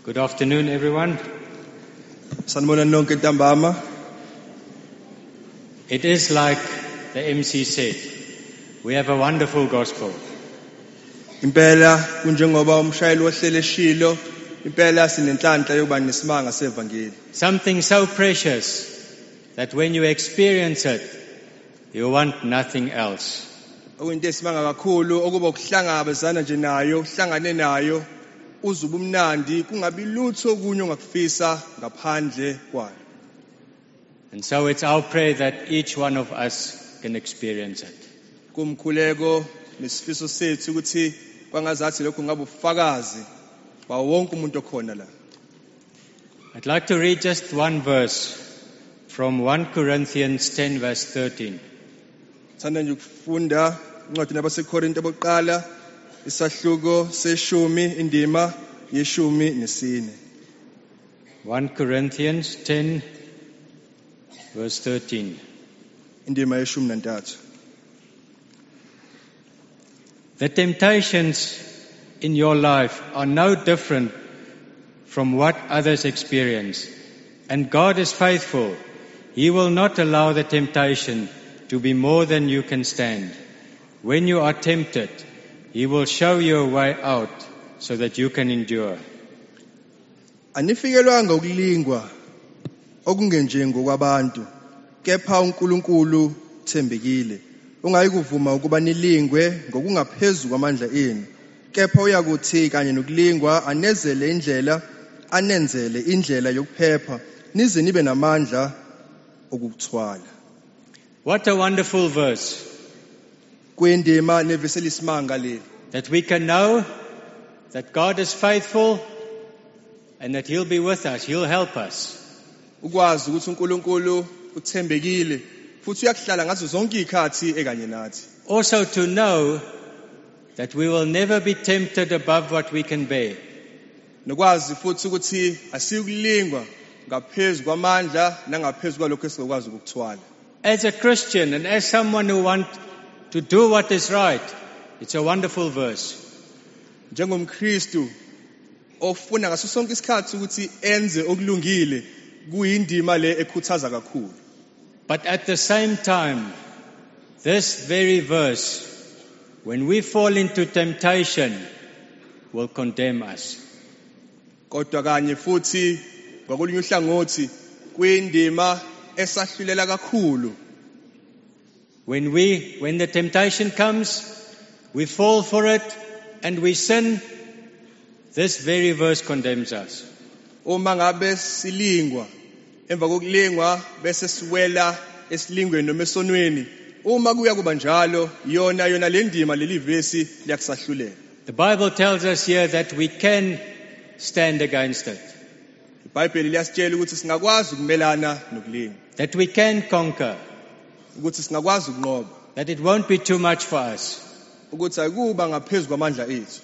Good afternoon, everyone. Sanibona nonke ntambama. It is like the MC said, we have a wonderful gospel. Impela kunjengoba umshayeli wohlelo eshilo, impela sinenhlanhla yokuba nesimanga sevangeli. Something so precious that when you experience it, you want nothing else. Okuyinto esimanga kakhulu okuba ukuhlangabezana nje nayo, uhlangane nayo, uzuba umnandi, kungabi lutho okunye ongakufisa ngaphandle kwayo. And so it's our prayer that each one of us can experience it. Kumkhuleko nesifiso sethu ukuthi kwangazathi lokho ngabe ufakazi ba wonke umuntu okhona la. I'd like to read just one verse from 1 Corinthians 10 verse 13. Thanda nje ukufunda incwadi nabaseKorinte bokuqala isahluko seshumi indima yeshumi nesine. 1 Corinthians 10 verse 13. Indima yeshumi nantathu. The temptations in your life are no different from what others experience. And God is faithful. He will not allow the temptation to be more than you can stand. When you are tempted, He will show you a way out so that you can endure. Anifikelwanga ukulingwa okungenje ngokwabantu, kepha uNkulunkulu thembekile. Ungayikuvuma ukuba nilingwe ngokungaphezulu kwamandla enu, kepha uyakuthi kanye nokulingwa anenzele indlela yokuphepha nize nibe namandla okukuthwala. What a wonderful verse. Kwindima neveseli simanga le. That we can know that God is faithful and that He'll be with us. He'll help us. Ukwazi ukuthi uNkulunkulu uthembekile futhi uyakuhlala ngazo zonke izikhathi ekanye nathi. Also to know that we will never be tempted above what we can bear. Nokwazi futhi ukuthi asikulingwa ngaphezulu kwamandla nangaphezulu kwalokho esingakwazi ukukuthwala. As a Christian and as someone who wants to do what is right, it's a wonderful verse. Njengomkristu ofuna ngaso sonke isikhathi ukuthi enze okulungile, kuyindima le ekhuthaza kakhulu. But at the same time, this very verse, when we fall into temptation, will condemn us. Kodwa kanye futhi ngakolunye uhlangothi kuyindima esahlulela kakhulu. When the temptation comes, we fall for it and we sin, this very verse condemns us. Uma ngabe silingwa, emva kokulingwa bese siwela esilingweni noma esonweni, uma kuya kuba njalo yona le ndima leli verse liyakusahlulela. The Bible tells us here that we can stand against it. iBhayibheli liyasitshela ukuthi singakwazi ukumelana nokulingwa. That we can conquer. Ukuthi singakwazi ukunqoba. That it won't be too much for us. Ukuthi akuba ngaphezulu kwamandla ethu.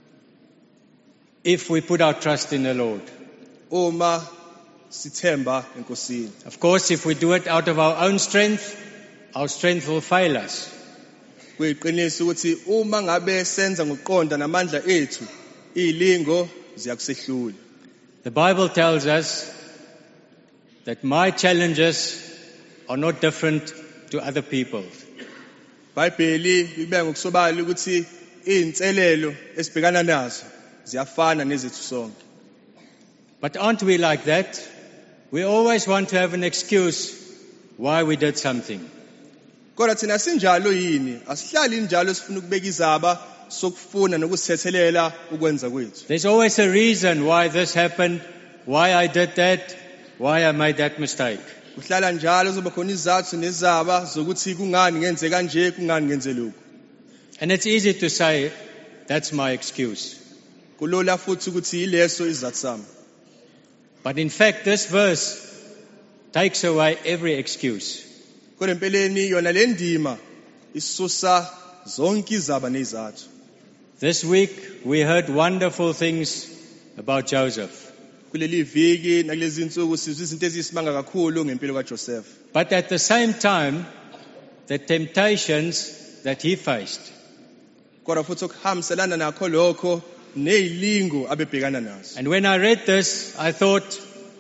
If we put our trust in the Lord. Uma sithemba enkosini. Of course, if we do it out of our own strength, our strength will fail us. Kuyiqiniso ukuthi uma ngabe senza ngokuqonda namandla ethu, izilingo ziyakusehlula. The Bible tells us that my challenges are not different to other people's. iBhayibheli libeka ngokusobala ukuthi izinselelo esibhekana nazo ziyafana nezethu sonke. But aren't we like that? We always want to have an excuse why we did something. Kodwa thina sinjalo yini? Asihlali njalo sifuna ukubeka izaba sokufuna nokusethelela ukwenza kwethu. There's always a reason why this happened, why I did that, why I made that mistake. Uhlala njalo zoba khona izathu nezaba zokuthi kungani ngenze kanje, kungani ngenze lokho. And it's easy to say that's my excuse. Kulula futhi ukuthi yileso izathu sami. But in fact this verse takes away every excuse. Kodwa empeleni yona le ndima isusa zonke izaba nezathu. This week we heard wonderful things about Joseph. Kuleli viki nakulezi insuku sizwe izinto ezisimanga kakhulu ngempilo kaJoseph. But at the same time, the temptations that he faced. Kodwa futhi okuhambiselana nakho lokho nezilingo abebhekana nazo. And when I read this, I thought,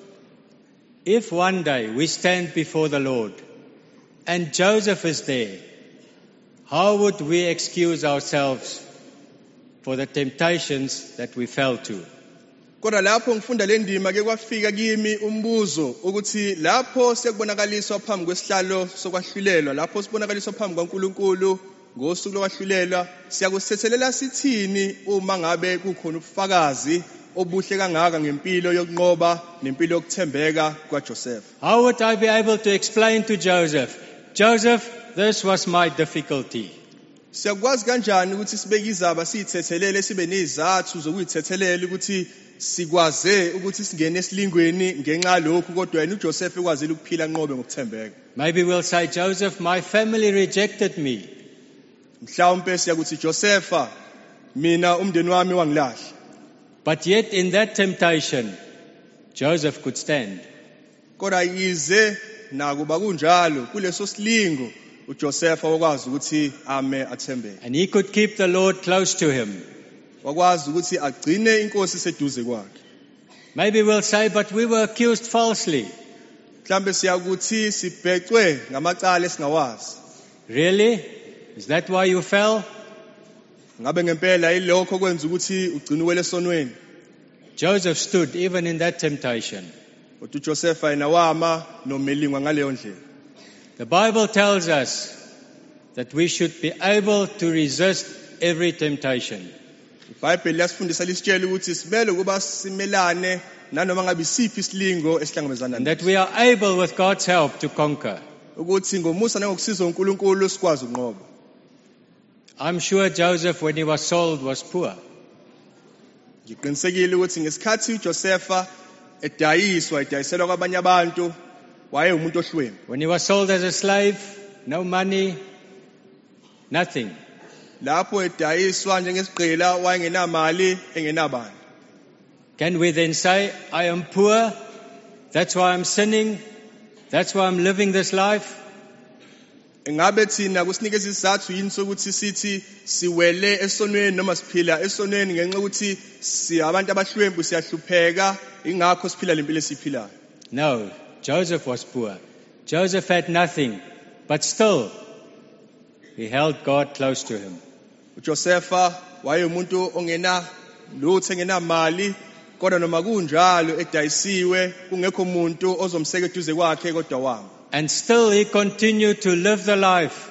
if one day we stand before the Lord and Joseph is there, how would we excuse ourselves for the temptations that we fell to? Kodwa lapho ngifunda le ndima ke kwafika kimi umbuzo ukuthi lapho sekubonakaliswa phambi kwesihlalo sokwahlulelwa, lapho sibonakaliswa phambi kwaNkulunkulu ngosuku lokwahlulelwa, siyakusethelela sithini uma ngabe kukhona ubufakazi obuhle kangaka ngempilo yokunqoba nempilo yokuthembeka kwaJoseph? How would I be able to explain to Joseph, this was my difficulty. Siyakwazi kanjani ukuthi sibeke izaba siyithethelele sibe nezathu zokuythethelela ukuthi sikwaze ukuthi singene esilingweni ngenxa lokho, kodwa yena uJoseph ekwazile ukuphila nqobe ngokuthembeka? Maybe we'll say, Joseph, my family rejected me. Mhlawumbe siyakuthi Josepha, mina umndeni wami wangilahla. But yet in that temptation, Joseph could stand. Kodwa yize nakuba kunjalo kuleso silingo uJoseph wakwazi ukuthi ame athembeke. And he could keep the Lord close to him. Wakwazi ukuthi agcine inkosi seduze kwakhe. Maybe we'll say, but we were accused falsely. Mhlambe siyakuthi sibhecwe ngamacala esingawazi. Really? Is that why you fell? Ngabe ngempela yilokho kwenza ukuthi ugcine uwele esonweni? Joseph stood even in that temptation. Kodwa uJoseph yena wama nomelingwa ngaleyo ndlela. The Bible tells us that we should be able to resist every temptation. iBhayibheli liyasifundisa lisitshela ukuthi sibele kuba simelane nanoma ngabe isiphi isilingo esihlangabezana And naso. that we are able with God's help to conquer. Ukuthi ngomusa nangokusizwa uNkulunkulu sikwazi ukunqoba. I'm sure Joseph, when he was sold, was poor. Ngiqinisekile ukuthi ngesikhathi uJosepha edayiselwa kwabanye abantu wayeumuntu ohlwempu. When he was sold as a slave, no money, nothing. Lapho edayiswa njengesigqila wayengenamali engenabani. Can we then say, I am poor, that's why I'm sinning, that's why I'm living this life? Engabe thina kusinikeza isizathu yini sokuthi sithi siwele esonweni noma siphila esonweni ngenxa ukuthi abantu abahlwempu siyahlupheka ingakho siphila lempilo esiphilayo? No, Joseph was poor. Joseph had nothing, but still he held God close to him. uJosepha wayeumuntu ongena lutho engenamali, kodwa noma kunjalo edayisiwe kungekho umuntu ozomseka eduze kwakhe kodwa wami. And still he continued to live the life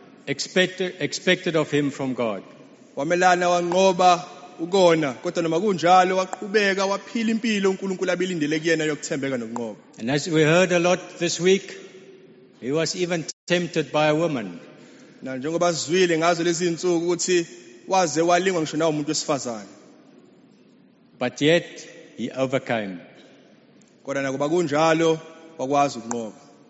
expected of him from God. Wamelana wanqoba ukona, kodwa noma kunjalo waqhubeka waphila impilo uNkulunkulu abilindele kuyena yokuthembeka nokunqoba. And as we heard a lot this week, he was even tempted by a woman. Na njengoba sizwile ngazo lezi insuku ukuthi waze walingwa ngisho nawo umuntu wesifazane. But yet he overcame. Kodwa nakuba kunjalo wakwazi ukunqoba.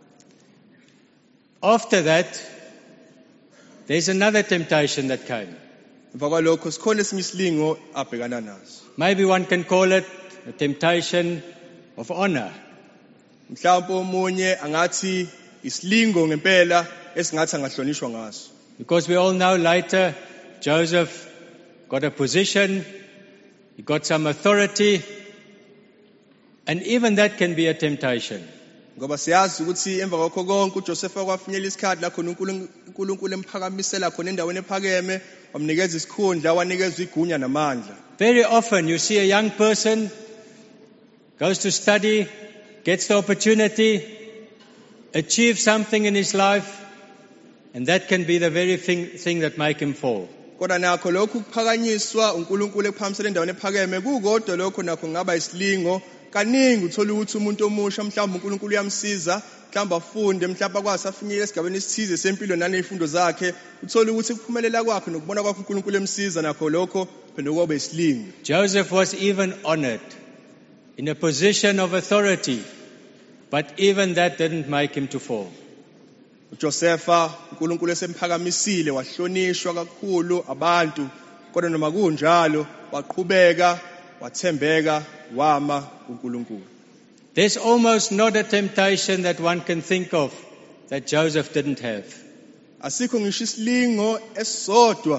After that, there's another temptation that came. Emva kwalokho sikhona esinye isilingo abhekana naso. Maybe one can call it a temptation of honor. Mhlawumbe omunye angathi isilingo ngempela esingathi angahlonishwa ngaso. Because we all know later, Joseph got a position, he got some authority, and even that can be a temptation. Ngoba siyazi ukuthi emva kwakho konke uJoseph kwafinyela isikhathi la khona uNkulunkulu emphakamisela khona endaweni ephakeme, wamnikeza isikhundla, wanikeza igunya namandla. Very often you see a young person goes to study, gets the opportunity, achieves something in his life, and that can be the very thing that make him fall. Kodwa nakho lokhu kuphakanyiswa uNkulunkulu ekuphakamisela endaweni ephakeme kukodwa lokho nakho ngaba isilingo. Kaningi uthola ukuthi umuntu omusha mhlawumbe uNkulunkulu uyamsiza, mhlawumbe afunde, mhlawumbe akwazi afinyele esigabeni esithize sempilo nanezifundo zakhe, uthola ukuthi kuphumelela kwakhe nokubona kwakhe uNkulunkulu emsiza nakho lokho phela kwaba isilingo. Joseph was even honored in a position of authority, but even that didn't make him to fall. uJosepha uNkulunkulu esemphakamisile wahlonishwa kakhulu abantu, kodwa noma kunjalo waqhubeka wathembeka wama uNkulunkulu. There's almost not a temptation that one can think of that Joseph didn't have. Asikho ngisho isilingo esodwa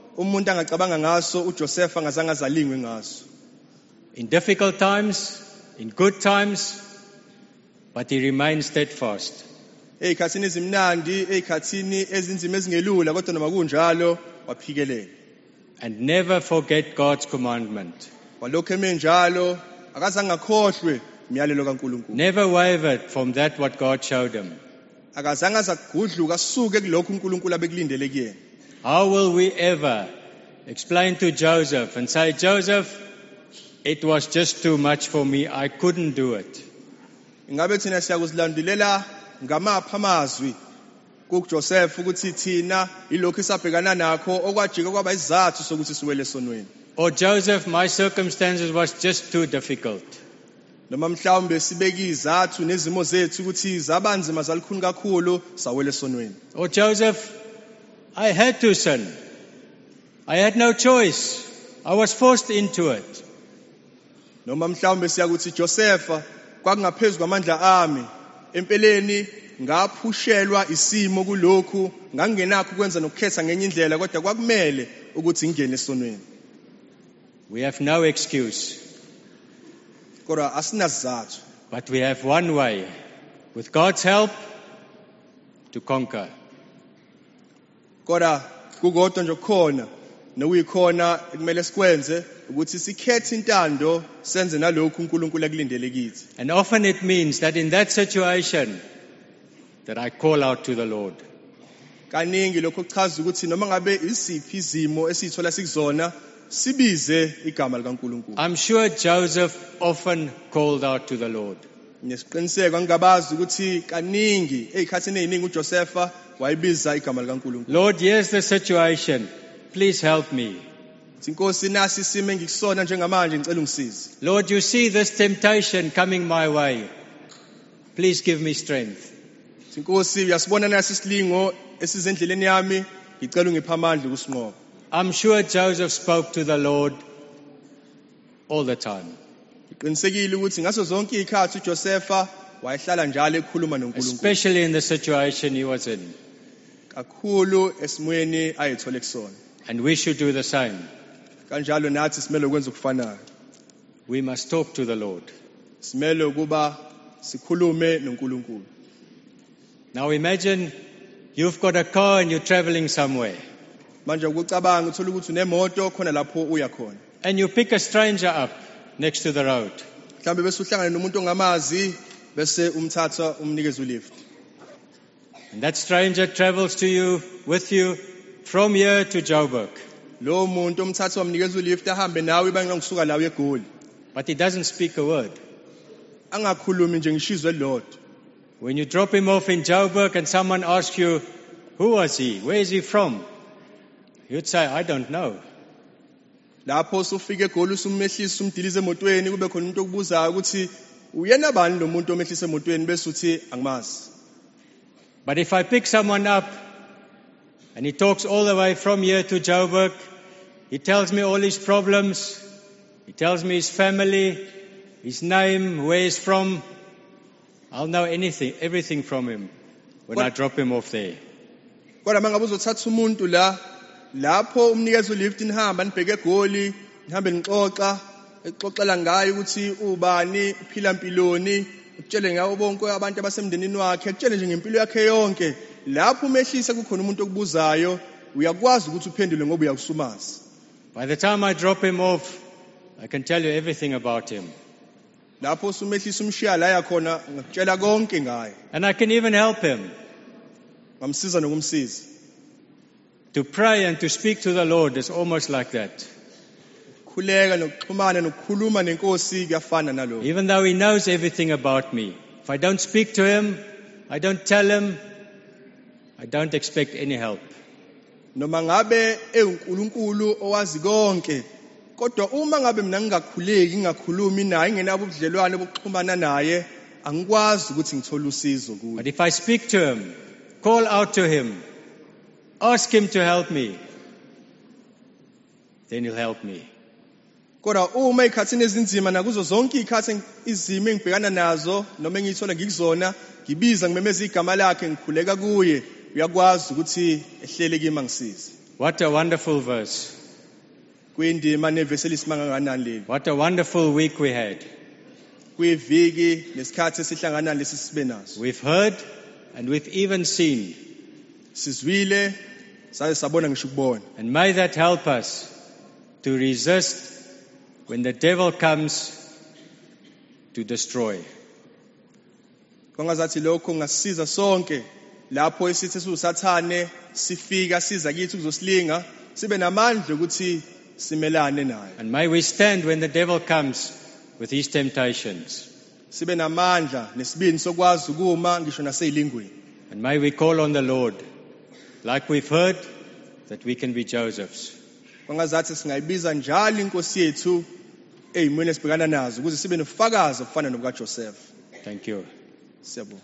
umuntu angacabanga ngaso uJoseph angazange azalingwe ngaso. In difficult times, in good times, but he remained steadfast. Ezikhathini ezimnandi, ezikhathini ezinzima ezingelula kodwa noma kunjalo waphikelela. And never forget God's commandment. Walokho emenjalo akazange akhohlwe imiyalelo kaNkulunkulu. Never wavered from that what God showed him. Akazange azagudluka asuke kulokho uNkulunkulu abekulindele kuyena. How will we ever explain to Joseph and say, Joseph, it was just too much for me, I couldn't do it. Ingabe thina siyakuzilandulela ngamapha amazwi kuJoseph ukuthi thina ilokho isabhekana nakho okwajika kwaba isizathu sokuthi siwele sonweni. Or Joseph, my circumstances was just too difficult. Noma mhlawumbe sibeke izathu nezimo zethu ukuthi zabanzima zalikhuni kakhulu sawele sonweni. Or Joseph, I had to sin. I had no choice. I was forced into it. Noma mhlawumbe siyakuthi Joseph kwakungaphezulu kwamandla ami empeleni ngaphushelwa isimo kulokhu ngangenakho ukwenza nokukhetha ngenye indlela kodwa kwakumele ukuthi ngene esonweni. We have no excuse, Kodwa asinazathu. but we have one way, with God's help, to conquer. Kodwa kukodwa nje khona nokuyikhona kumele sikwenze ukuthi sikhethe intando senze nalokhu uNkulunkulu akulindele kithi. And often it means that in that situation, that I call out to the Lord. Kaningi lokho kuchaza ukuthi noma ngabe isiphi izimo esithola sikuzona sibize igama likaNkulunkulu. I'm sure Joseph often called out to the Lord. Nesiqiniseko ngingabazi ukuthi kaningi ezikhathini eziningi uJoseph wayibiza igama likaNkulunkulu. Lord, here's the situation. Please help me. Inkosi nasi isimo engikusona njengamanje ngicela ungisize. Lord, you see this temptation coming my way. Please give me strength. Inkosi uyasibona nasi isilingo esizendleleni yami ngicela ungiphe amandla ukusinqoba. I'm sure Joseph spoke to the Lord all the time, Ngiqinisekile ukuthi ngaso zonke izikhathi uJoseph wayehlala njalo ekhuluma noNkulunkulu. especially in the situation he was in. Kakhulu esimweni ayethole kusona. And we should do the same. Kanjalo nathi simele ukwenza ukufanayo. We must talk to the Lord. Simele ukuba sikhulume noNkulunkulu. Now imagine you've got a car and you're traveling somewhere. Manje ukucabanga uthola ukuthi unemoto khona lapho uya khona. And you pick a stranger up next to the road. Mhlambe bese uhlangana nomuntu ongamazi bese umthatha umnikeza ulift. And that stranger travels to you, with you, from here to Joburg. Lo muntu umthatha umnikeza ulift ahambe nawe ibanga ngisuka lawe eGoli. But he doesn't speak a word. Angakhulumi nje ngishizwe lodwa. When you drop him off in Joburg and someone asks you, who was he? Where is he from? You'd say, I don't know. Lapho usufika eGoli usumehlisa umdilize emotweni kube khona umuntu okubuzayo ukuthi uyena bani lo muntu omehlisa emotweni bese uthi angimazi. But if I pick someone up and he talks all the way from here to Joburg, he tells me all his problems, he tells me his family, his name, where he's from, I'll know everything from him when I drop him off there. Kodwa mangabe uzothatha umuntu lapho umnikeza ulift nihamba nibheke eGoli nihambe exoxela ngayo ukuthi ubani uphila impiloni utshele ngawo bonke abantu abasemndenini wakhe utshele nje ngempilo yakhe yonke lapho umehlisa kukhona umuntu okubuzayo uyakwazi ukuthi uphendule ngoba uyakusumazi. By the time I drop him off, I can tell you everything about him. Lapho usumehlisa umshiya la yakhona ngakutshela konke ngaye. And I can even help him. Ngamsiza nokumsiza. To pray and to speak to the Lord is almost like that. Khuleka nokuxhumana nokukhuluma nenkosi kuyafana nalokho. Even though he knows everything about me, if I don't speak to him, I don't tell him, I don't expect any help. Noma ngabe uNkulunkulu owazi konke, kodwa uma ngabe mina ngingakhuleki ngingakhulumi naye ngingenabo ubudlelwane bokuxhumana naye, angikwazi ukuthi ngithole usizo kuye. But if I speak to him, call out to him, ask him to help me, then he'll help me. Kodwa uma ikhathini ezinzima nakuzo zonke izikhathi izimo engibhekana nazo noma engithola ngikuzona ngibiza ngimemeza igama lakhe ngikhuleka kuye uyakwazi ukuthi ehlele kimi angisize. What a wonderful verse. Kuyindima nevesi elisimanga kanganani leli. What a wonderful week we had. Kuyiviki nesikhathi esihlangana lesi sibe naso. We've heard and we've even seen. Sizwile saye sabona ngisho ukubona. And may that help us to resist when the devil comes to destroy. Kwangazathi lokho ngasisiza sonke lapho isithi usathane sifika siza kithi uzosilinga sibe namandla ukuthi simelane naye. And may we stand when the devil comes with his temptations. Sibe namandla nesibindi sokwazi ukuma ngisho naseyilingweni. And may we call on the Lord, like we've heard, that we can be Josephs. Kwangazathi singayibiza njalo inkosi yethu ezimweni esibhekana nazo ukuze sibe nofakazi ofana nobuka Joseph. Thank you. Siyabonga.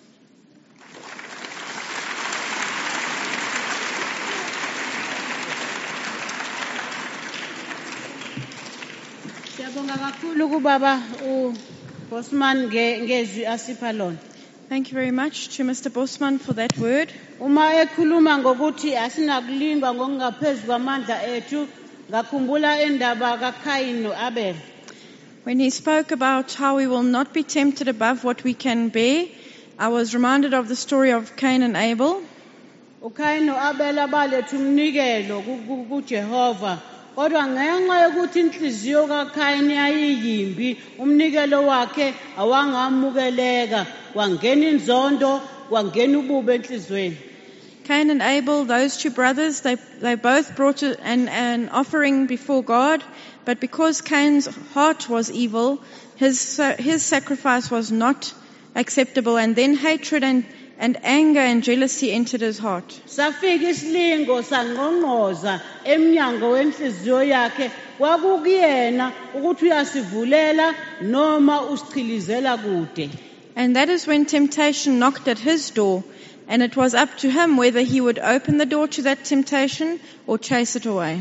Siyabonga kakhulu kubaba uBosman ngezwi asipha lona. Thank you very much to Mr. Bosman for that word. Uma ekhuluma ngokuthi asinakulingwa ngokungaphezulu kwamandla ethu, ngakhumbula indaba kaKhayini noAbel. When he spoke about how we will not be tempted above what we can bear, I was reminded of the story of Cain and Abel. uKhayini noAbel abaletha umnikelo kuJehova. Kodwa ngenxa yokuthi inhliziyo kaKhayini ayiyimbi, umnikelo wakhe awangamukeleka, kwangena inzondo, kwangena ububi enhlizweni. Cain and Abel, those two brothers, they both brought an offering before God, but because Cain's heart was evil, his sacrifice was not acceptable, and then hatred and anger and jealousy entered his heart. Safika isilingo sangqongqoza emnyango wenhliziyo yakhe, kwakuyena ukuthi uyasivulela noma usichilizela kude. And that is when temptation knocked at his door, and it was up to him whether he would open the door to that temptation or chase it away.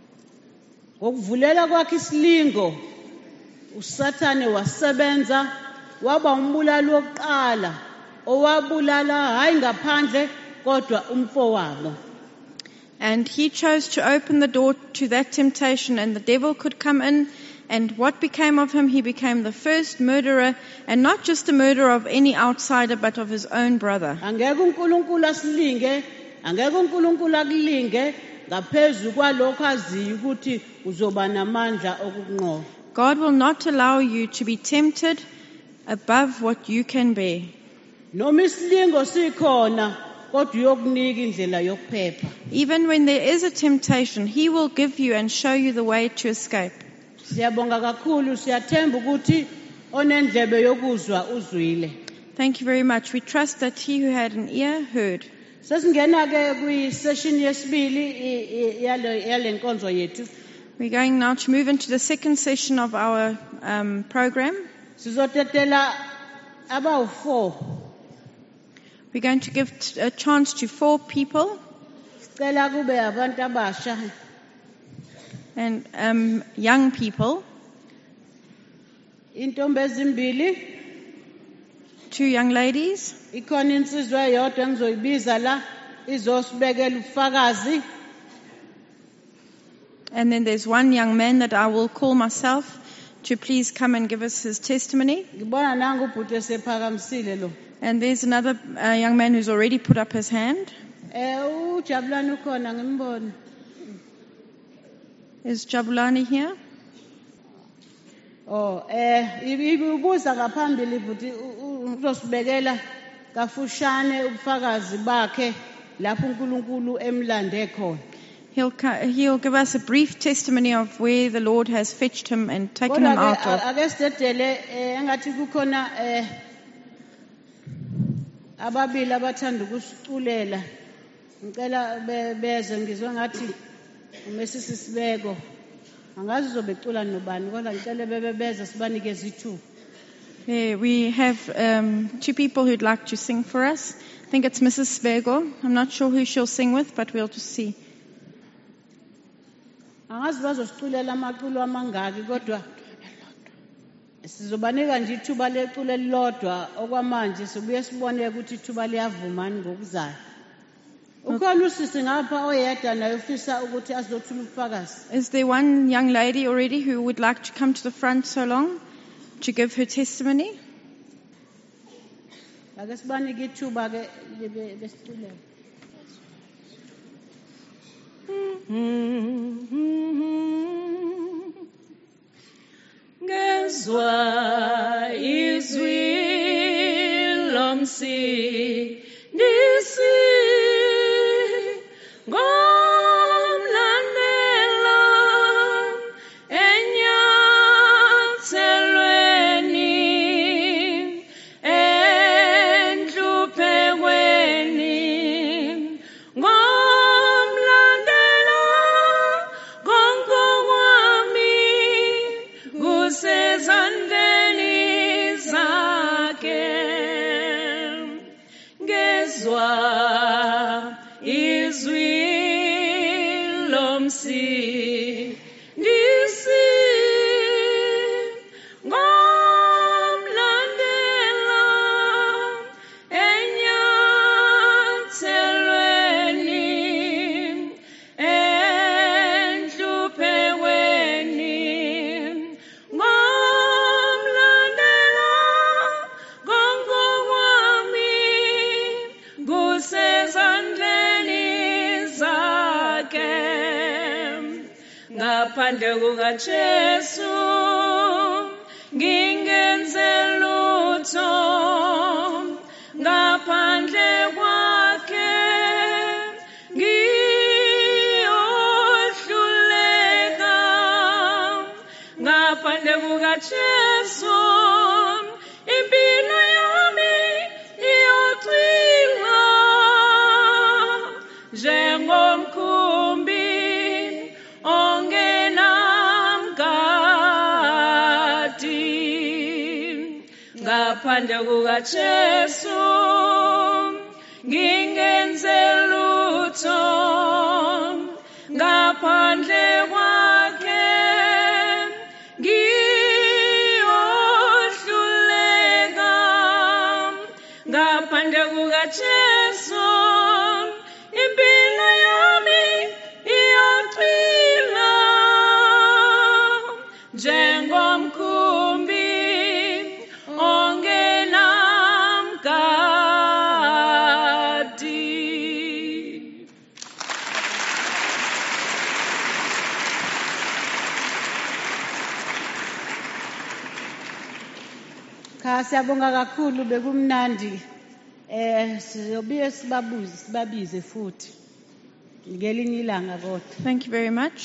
Ngokuvulela kwakhe isilingo, uSathane wasebenza, waba umbulali wokuqala owabulala hayi ngaphandle kodwa umfowabo. And he chose to open the door to that temptation, and the devil could come in, and what became of him? He became the first murderer, and not just a murderer of any outsider, but of his own brother. Angeke uNkulunkulu asilinge, angeke uNkulunkulu akulinge ngaphezulu kwalokho aziyo ukuthi uzoba namandla okukunqoba. God will not allow you to be tempted above what you can bear. Noma isilingo sikhona, kodwa uyokunika indlela yokuphepha. Even when there is a temptation, he will give you and show you the way to escape. Siyabonga kakhulu, siyathemba ukuthi onendlebe yokuzwa uzwile. Thank you very much. We trust that he who had an ear heard. Sesingena ke kwi-session yesibili yale nkonzo yethu. We're going now to move into the second session of our program. Sizotetela abawu-4. We're going to give a chance to 4 people. Sicela kube abantu abasha. And young people, Intombi ezimbili, 2 young ladies, ikhona insizwa eyodwa engizoyibiza la izosibekela ubufakazi. and then there's 1 young man that I will call myself to please come and give us his testimony. Ngibona nangu ubhuti esephakamisile lo. And there's another young man who's already put up his hand. Ujabulani ukhona ngimbona. Is Jabulani here? Ibuza ngaphambili futhi uzosibekela kafushane ubufakazi bakhe lapho uNkulunkulu emlande khona. He'll give us a brief testimony of where the Lord has fetched him and taken him out of. Ake sidedele engathi kukhona ababili abathanda ukusiculela. Ngicela beze ngizwe ngathi uMrs Sibeko angazi uzobecula nobani kodwa ngicela bebeze sibanikeze ithuba. We have 2 people who'd like to sing for us. I think it's Mrs. Svego. I'm not sure who she'll sing with, but we'll just see. Angazi bazosiculela amaculo amangaki kodwa sizobanika nje ithuba leculo elilodwa okwamanje sibuye sibone ukuthi ithuba liyavumani ngokuzayo. ukhona usisi ngapha oyedwa naye ufisa ukuthi azothula ubufakazi. Is there one young lady already who would like to come to the front so long to give her testimony? Ake sibanike ithuba ke besicule. Ngezwa izwi lomsindisi ngomlandela enyathelweni enhluphekweni ngomlandela konke kwami kusezandleni zakhe. Ngezwa izwi lomsindisi ngomlandela enyathelweni enhluphekweni ngomlandela konke kwami kusezandleni zakhe. Ngaphandle kukaJesu ngingenze lutho, ngaphandle kwakhe ngiyohluleka. Ngaphandle kukaJesu impilo yami iyocila njengomkhumbi ongenamgadi. Ngaphandle kukaJesu ngingenze lutho, ngaphandle kwakhe ngiyohluleka. Ngaphandle kukaJesu impilo yami iyocila njengomkhumbi ongenamgadi. Cha siyabonga kakhulu bekumnandi. Sizobuye sibabize futhi. Ngelinye ilanga kodwa. Thank you very much.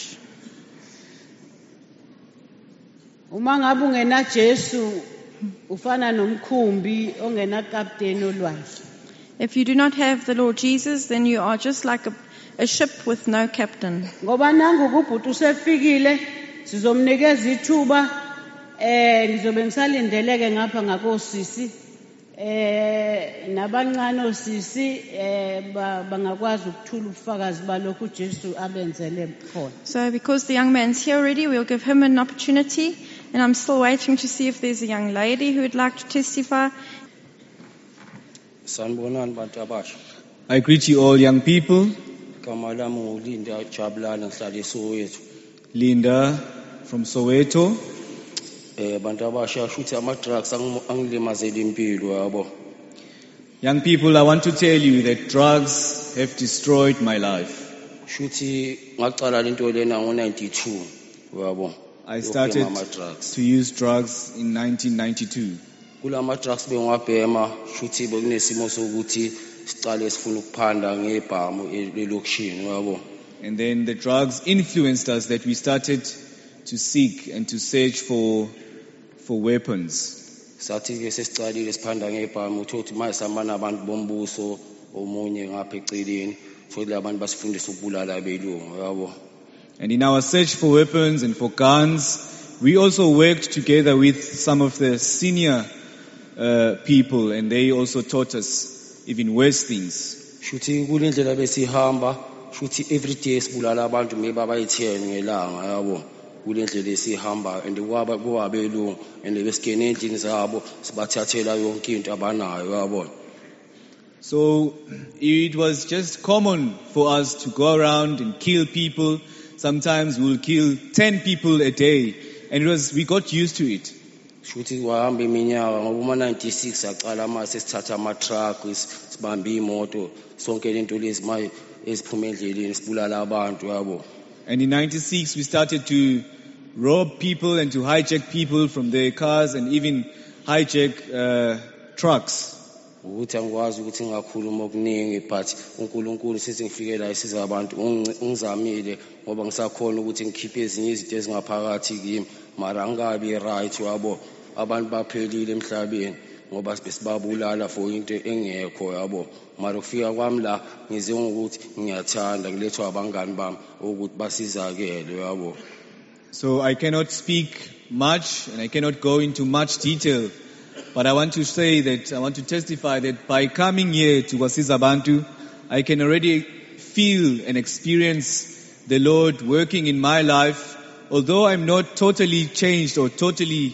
Uma ngabe ungena Jesu ufana nomkhumbi ongena kapteni olwandle. If you do not have the Lord Jesus, then you are just like a ship with no captain. Ngoba nangu kubhuti usefikile sizomnikeza ithuba ngizobe ngisalindeleke ngapha ngakosisi nabancane osisi bangakwazi ukuthula ubufakazi balokhu Jesu abenzele khona. So because the young man's here already, we'll give him an opportunity. And I'm still waiting to see if there's a young lady who would like to testify. Sanibonani bantu abasha. I greet you all young people. Igama lami nguLinda Jabulani ngihlala eSoweto. Linda from Soweto. Bantu abasha shuthi ama drugs angilimazela impilo yabo. Young people, I want to tell you that drugs have destroyed my life. Shuthi ngaqala lento lena ngo92 yabo. I started to use drugs in 1992. Kulama drugs bengiwabhema shuthi bekunesimo sokuthi sicale sifuna ukuphanda ngebhamu elokishini yabo. And then the drugs influenced us that we started to seek and to search for weapons. Sathi ke sesicalile siphanda ngebhamu uthi manje samana abantu bombuso omunye ngapha eceleni futhi abantu basifundisa ukubulala abelungu yabo. And in our search for weapons and for guns, we also worked together with some of the senior people, and they also taught us even worse things. Shuthi kulendlela besihamba shuthi every day sibulala abantu maybe abayi10 ngelanga yabo. Kulendlela esihamba and kwabelungu and besikene endlini zabo sibathathela yonke into abanayo yabo. So it was just common for us to go around and kill people. Sometimes we'll kill 10 people a day. And we got used to it. Shuthi wahamba iminyaka ngoba 96 aqala mase sithatha ama truck sibambe imoto sonke lento lezi manje esiphuma endleleni sibulala abantu yabo. And in 96 we started to rob people and to hijack people from their cars and even hijack trucks. Ukuthi angikwazi ukuthi ngingakhuluma okuningi but uNkulunkulu sithi ngifike la isiza abantu ungizamile ngoba ngisakhona ukuthi ngikhiphe ezinye izinto ezingaphakathi kimi mara angabi right yabo abantu baphelile emhlabeni ngoba sibabulala for into engekho yabo mara ukufika kwami la ngize ngokuthi ngiyathanda ngilethwa abangani bami ukuthi basizakele yabo. So I cannot speak much and I cannot go into much detail, but I want to say that I want to testify that by coming here to Kwasiza Bantu, I can already feel and experience the Lord working in my life. Although I'm not totally changed or totally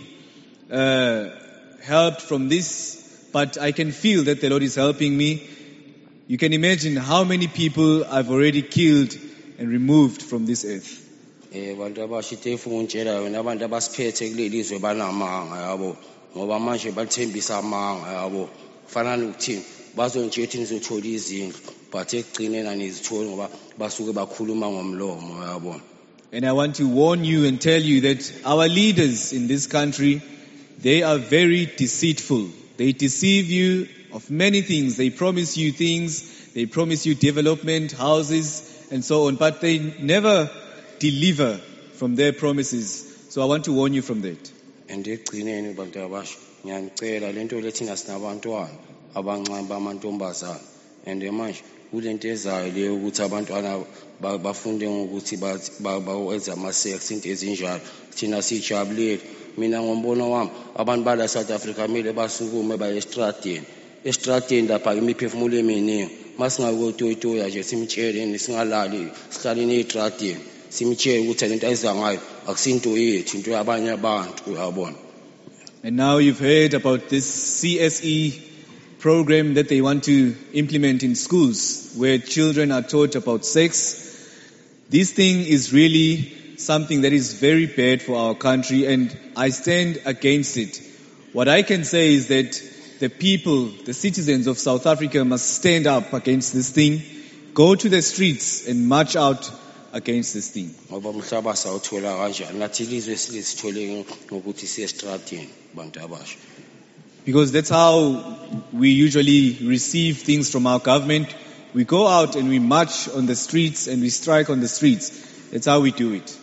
helped from this, but I can feel that the Lord is helping me. You can imagine how many people I've already killed and removed from this earth. Abantu abashite ngitshela wena abantu abasiphethe kuleli izwe banamanga yabo ngoba manje bathembisa amanga yabo kufana nokuthini bazontshethi nizothola izindlu but ekugcineni anizitholi ngoba basuke bakhuluma ngomlomo yabo. And I want to warn you and tell you that our leaders in this country, they are very deceitful. They deceive you of many things. They promise you things. They promise you development, houses, and so on. But they never deliver from their promises. So I want to warn you from that. And ekugcineni bantu abasha ngiyanicela lento lethina sinabantwana abancane bamantombazana and manje kulento ezayo leyo ukuthi abantwana bafunde ngokuthi bawenza ama-sex into ezinjalo thina sijabulile. Mina ngombono wami abantu bala South Africa kumele basukume baye estradeni lapha imiphefumulo eminingi masingakotoyitoya nje simtsheleni singalali sihlaleni estradeni simtshele ukuthi lento ayiza ngayo akusinto yethu into yabanye abantu uyabona. And now you've heard about this CSE program that they want to implement in schools where children are taught about sex. This thing is really something that is very bad for our country and I stand against it. What I can say is that the people, the citizens of South Africa must stand up against this thing, go to the streets and march out against this thing. Ngoba umhlaba sawuthola kanjani nathi ilizwe silithole ngokuthi siye estradeni bantu abasha. Because that's how we usually receive things from our government. We go out and we march on the streets and we strike on the streets. That's how we do it.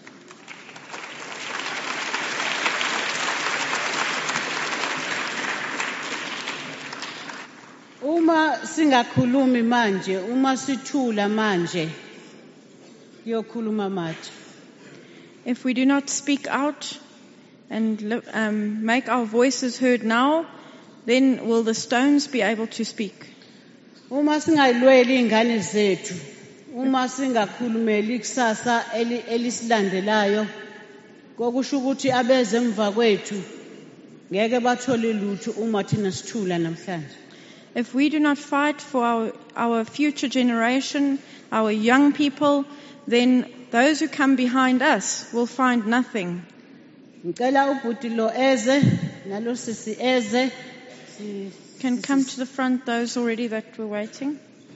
Uma singakhulumi manje, uma sithula manje, yokhuluma mathi. If we do not speak out and make our voices heard now, then will the stones be able to speak? Uma singayilweli ingane zethu, uma singakhulumeli ikusasa elisilandelayo, kokusho ukuthi abeze emva kwethu ngeke bathole lutho uma thina sithula namhlanje. If we do not fight for our future generation, our young people, then those who come behind us will find nothing. Ngicela ubhuti lo eze nalo sisi eze. Can come to the front, those already that were waiting.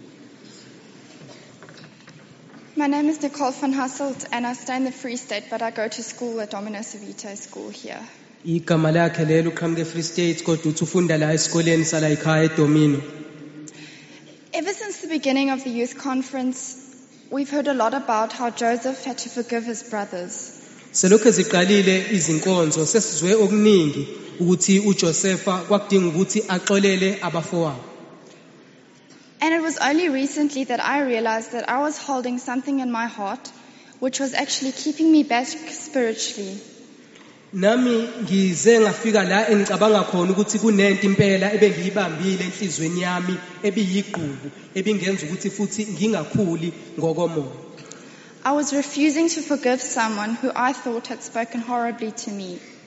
My name is Nicole van Hasselt and I stay in the Free State, but I go to school at Dominus Vitae School here. Igama lakhe lelo uqhamuke Free State kodwa uthi ufunda la esikoleni sala ekhaya eDomino. Ever since the beginning of the youth conference, we've heard a lot about how Joseph had to forgive his brothers. Selokho ziqalile izinkonzo sesizwe okuningi ukuthi uJosepha kwakudinga ukuthi axolele abafowabo. And it was only recently that I realized that I was holding something in my heart which was actually keeping me back spiritually. Nami ngize ngafika la engicabanga khona ukuthi kunento impela ebengiyibambile enhlizweni yami ebiyigqubu ebingenza ukuthi futhi ngingakhuli ngokomoya. I was refusing to forgive someone who I thought had spoken horribly to me.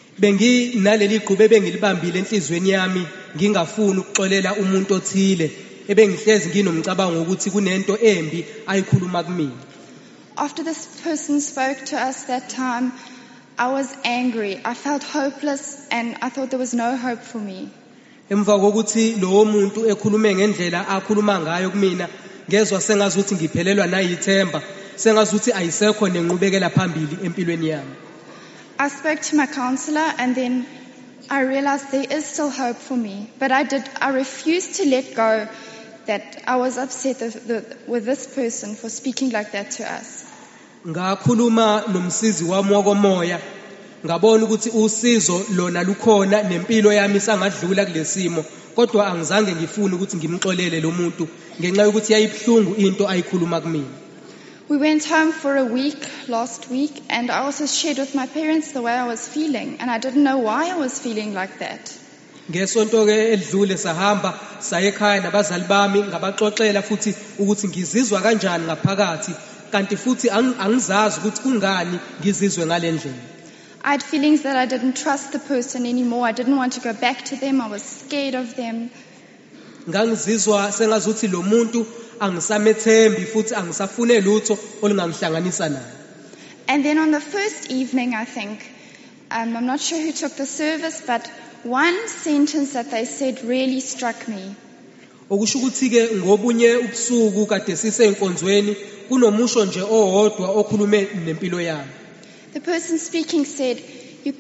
benginaleli gqube bengilibambile enhlizweni yami ngingafuni ukuxolela umuntu othile ebengihlezi nginomcabango ukuthi kunento embi ayikhuluma kumina. After this person spoke to us that time, I was angry. I felt hopeless and I thought there was no hope for me. Emva kokuthi lowo muntu ekhulume ngendlela akhuluma ngayo kumina ngezwe sengazuthi ngiphelelwa nayithemba sengazuthi ayisekho nenqubekela phambili empilweni yami. I spoke to my counselor and then I realized there is still hope for me. But I refused to let go that I was upset with this person for speaking like that to us. Ngakhuluma nomsizi wami wokomoya ngabona ukuthi usizo lona lukhona nempilo yami sangadlula kulesimo kodwa angizange ngifune ukuthi ngimxolele lo muntu ngenxa yokuthi yayibhlungu into ayikhuluma kumina. We went home for a week last week and I also shared with my parents the way I was feeling and I didn't know why I was feeling like that. Ngesonto ke edlule sahamba saye ekhaya nabazali bami ngabaxoxela futhi ukuthi ngizizwa kanjani ngaphakathi kanti futhi angizazi ukuthi kungani ngizizwe ngalendlela. I had feelings that I didn't trust the person anymore. I didn't want to go back to them. I was scared of them. Ngangizizwa sengazuthi lo muntu angisamethembi futhi angisafune lutho olungangihlanganisa naye. And then on the first evening, I think, I'm not sure who took the service, but one sentence that they said really struck me. Okusho ukuthi ke ngobunye ubusuku kade siseyinkonzweni kunomusho nje owodwa okhulume nempilo yami. The person speaking said, you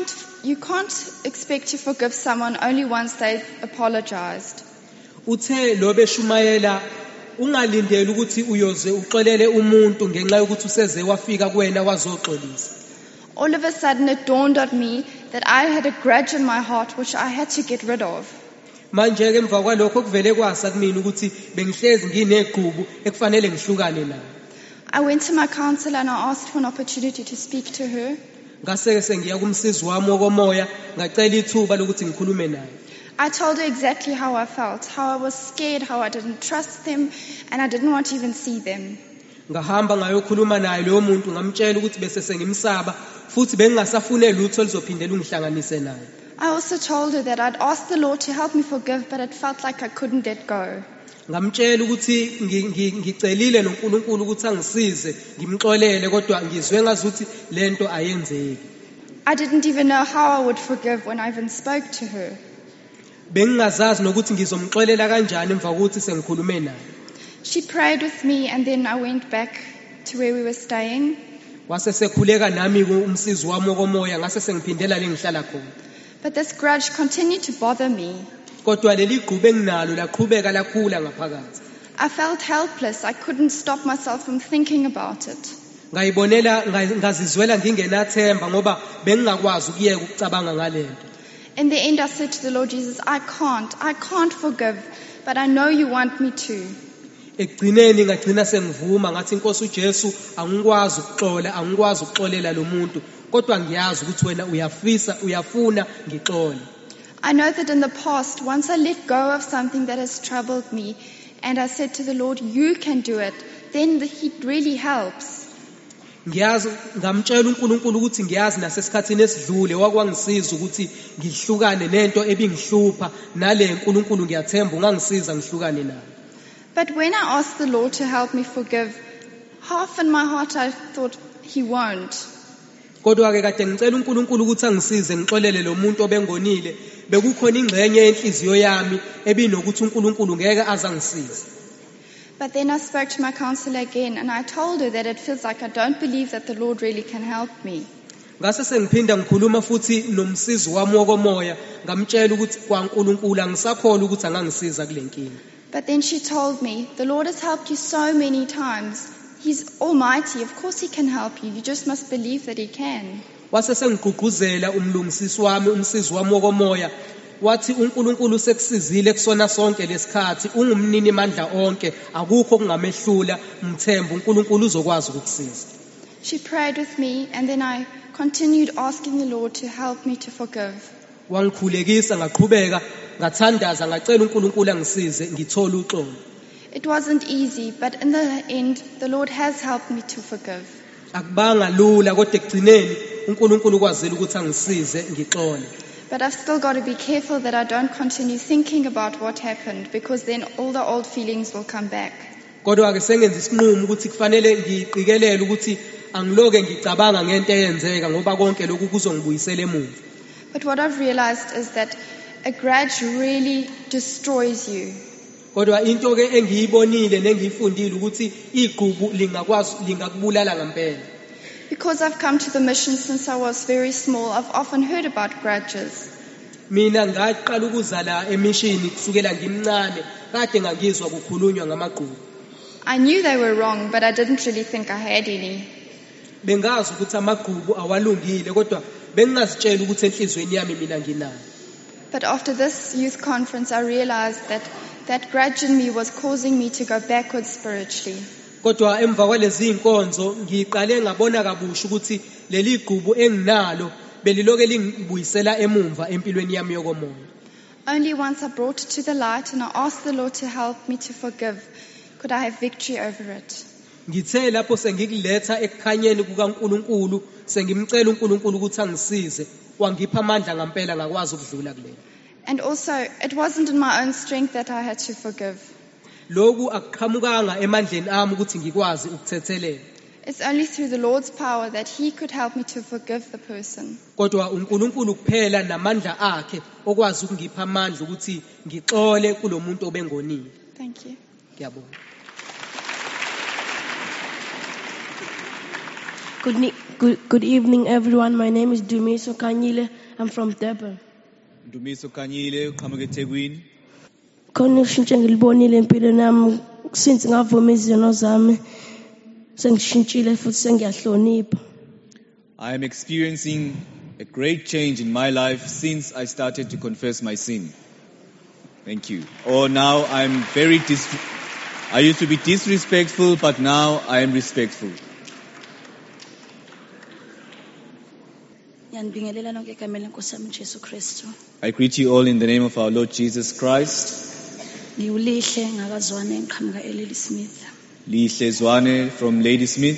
can't expect to forgive someone only once they've apologized. Uthe lo beshumayela ungalindeli ukuthi uyoze uxolele umuntu ngenxa yokuthi useze wafika kuwena wazoxolisa. All of a sudden it dawned on me that I had a grudge in my heart which I had to get rid of. Manje ke emva kwalokho kuvele kwasa kumina ukuthi bengihlezi nginegqubu ekufanele ngihlukane nayo. I went to my counselor and I asked for an opportunity to speak to her. Ngase sengiya kumsizi wami wokomoya ngacela ithuba lokuthi ngikhulume naye. I told her exactly how I felt, how I was scared, how I didn't trust them and I didn't want to even see them. Ngahamba ngayokhuluma naye lo muntu ngamtshela ukuthi bese sengimsaba futhi bengingasafune lutho lizophindela ungihlanganise naye. I also told her that I'd asked the Lord to help me forgive but it felt like I couldn't let go. Ngamtshela ukuthi ngicelile noNkulunkulu ukuthi angisize ngimxolele kodwa ngizwe ngazuthi lento ayenzeki. I didn't even know how I would forgive when I even spoke to her. Bengingazazi nokuthi ngizomxolela kanjani emva kokuthi sengikhulume naye. She prayed with me and then I went back to where we were staying. Wase sekhuleka nami umsizi wami wokomoya ngase sengiphindela le ngihlala khona. But this grudge continued to bother me. Kodwa leli gqube enginalo laqhubeka lakhula ngaphakathi. I felt helpless. I couldn't stop myself from thinking about it. Ngayibonela ngazizwela ngingenathemba ngoba bengingakwazi ukuyeka ukucabanga ngalento. In the end I said to the Lord Jesus, I can't forgive, but I know you want me to. Ekugcineni ngagcina sengivuma ngathi Nkosi uJesu angikwazi ukuxola angikwazi ukuxolela lo muntu kodwa ngiyazi ukuthi wena uyafuna ngixole. I know that in the past once I let go of something that has troubled me and I said to the Lord, you can do it, then He really helps. Ngiyazi ngamtshela uNkulunkulu ukuthi ngiyazi nasesikhathini esidlule wakwangisiza ukuthi ngihlukane nento ebingihlupha nale uNkulunkulu ngiyathemba ungangisiza ngihlukane nayo. But when I asked the Lord to help me forgive, half in my heart I thought He won't. Kodwa ke kade ngicela uNkulunkulu ukuthi angisize ngixolele lo muntu obengonile bekukhona ingxenye yenhliziyo yami ebinokuthi uNkulunkulu ngeke azangisize. But then I spoke to my counselor again and I told her that it feels like I don't believe that the Lord really can help me. Ngase sengiphinda ngikhuluma futhi nomsizi wami wokomoya ngamtshela ukuthi kwaNkulunkulu angisakholwa ukuthi angangisiza kule nkinga. But then she told me, the Lord has helped you so many times. He's almighty. Of course He can help you. You just must believe that He can. Wase sengigqugquzela umlungisisi wami umsizi wami wokomoya wathi uNkulunkulu sekusizile kusona sonke lesikhathi ungumnini mandla onke akukho kungamehlula umthembu uNkulunkulu uzokwazi ukukusiza. She prayed with me and then I continued asking the Lord to help me to forgive. Wangikhulekisa ngaqhubeka ngathandaza ngacela uNkulunkulu angisize ngithola uxolo. It wasn't easy, but in the end the Lord has helped me to forgive. Akubanga lula kodwa ekugcineni uNkulunkulu kwazile ukuthi angisize ngixole. But I've still got to be careful that I don't continue thinking about what happened, because then all the old feelings will come back. Kodwa ke sengenza isinqumo ukuthi kufanele ngiqikelele ukuthi angiloke ngicabanga ngento eyenzeka ngoba konke lokhu kuzongibuyisela emuva. But what I've realized is that a grudge really destroys you. Kodwa into ke engiyibonile nengiyifundile ukuthi igqubu lingakubulala ngempela. Because I've come to the mission since I was very small, I've often heard about grudges. Mina ngaqala ukuzala emishini kusukela ngimncane kade ngangizwa kukhulunywa ngamagqubu. I knew they were wrong, but I didn't really think I had any. Bengazi ukuthi amagqubu awalungile kodwa bengingazitshela ukuthi enhlizweni yami mina nginayo. But after this youth conference, I realized that grudge in me was causing me to go backwards spiritually. Kodwa emva kwalezi inkonzo ngiqale ngabona kabusha ukuthi leli gqubu enginalo beliloke lingibuyisela emumva empilweni yami yokomoya. Only once I brought it to the light and I asked the Lord to help me to forgive, could I have victory over it. Ngithe lapho sengikuletha ekukhanyeni kukaNkulunkulu sengimcela uNkulunkulu ukuthi angisize wangipha amandla ngempela ngakwazi ukudlula kulelo. And also, it wasn't in my own strength that I had to forgive. Lokhu akuqhamukanga emandleni ami ukuthi ngikwazi ukuthethelela. It's only through the Lord's power that He could help me to forgive the person. Kodwa uNkulunkulu kuphela namandla akhe okwazi ukungipha amandla ukuthi ngixole kulomuntu obengonile. Thank you. Ngiyabonga. Good evening, everyone. My name is Dumiso Kanyile. I'm from Durban. Dumiso Kanyile, uqhamuka eThekwini. Khona ushintshe ngilibonile empilweni yami since ngavuma izono zami sengishintshile futhi sengiyahlonipha. I am experiencing a great change in my life since I started to confess my sin. Thank you. Now I'm I used to be disrespectful, but now I am respectful. I greet you all in the name of our Lord Jesus Christ. Lihle Zwane from Ladysmith.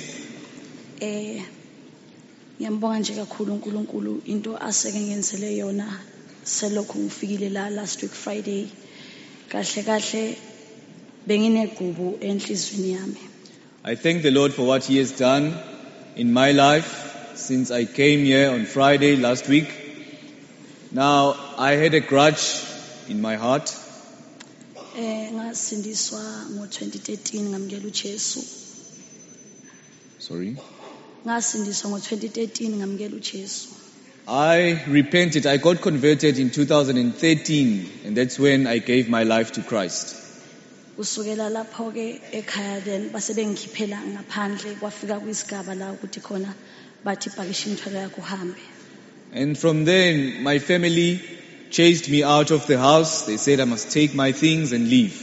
Ngiyambonga nje kakhulu uNkulunkulu into aseke ngenzele yona selokhu ngifikile la last week Friday. Kahle benginegqubu enhlizweni yami. I thank the Lord for what He has done in my life since I came here on Friday last week. Now, I had a grudge in my heart. Ngasindiswa ngo-2013 ngamukela uJesu. Sorry. Ngasindiswa ngo-2013 ngamukela uJesu. I repented. I got converted in 2013, and that's when I gave my life to Christ. Kusukela lapho ke ekhaya then base bengikhiphela ngaphandle kwafika kwisigaba la ukuthi khona bathi pakisha imithwalo yakho uhambe. And from then my family chased me out of the house. They said I must take my things and leave.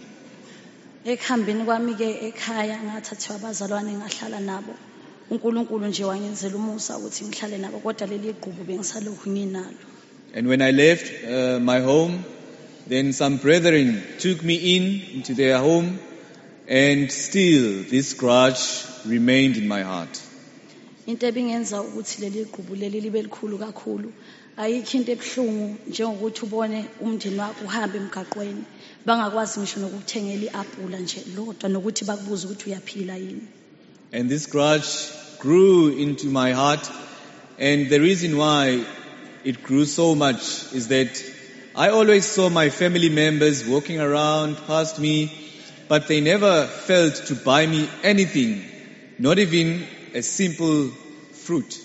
Ekuhambeni kwami ke ekhaya ngathathiwa abazalwane ngahlala nabo. uNkulunkulu nje wangenzela umusa ukuthi ngihlale nabo kodwa leli gqubu bengisalokhu nginalo. And when I left my home, then some brethren took me into their home, and still this grudge remained in my heart. Into ebingenza ukuthi leli gqubu leli libe likhulu kakhulu ayikho into ebhlungu njengokuthi ubone umndeni wakho uhamba emgaqweni bangakwazi ngisho nokukuthengela iapula nje lodwa nokuthi bakubuza ukuthi uyaphila yini. And this grudge grew into my heart, and the reason why it grew so much is that I always saw my family members walking around past me, but they never felt to buy me anything, not even a simple fruit.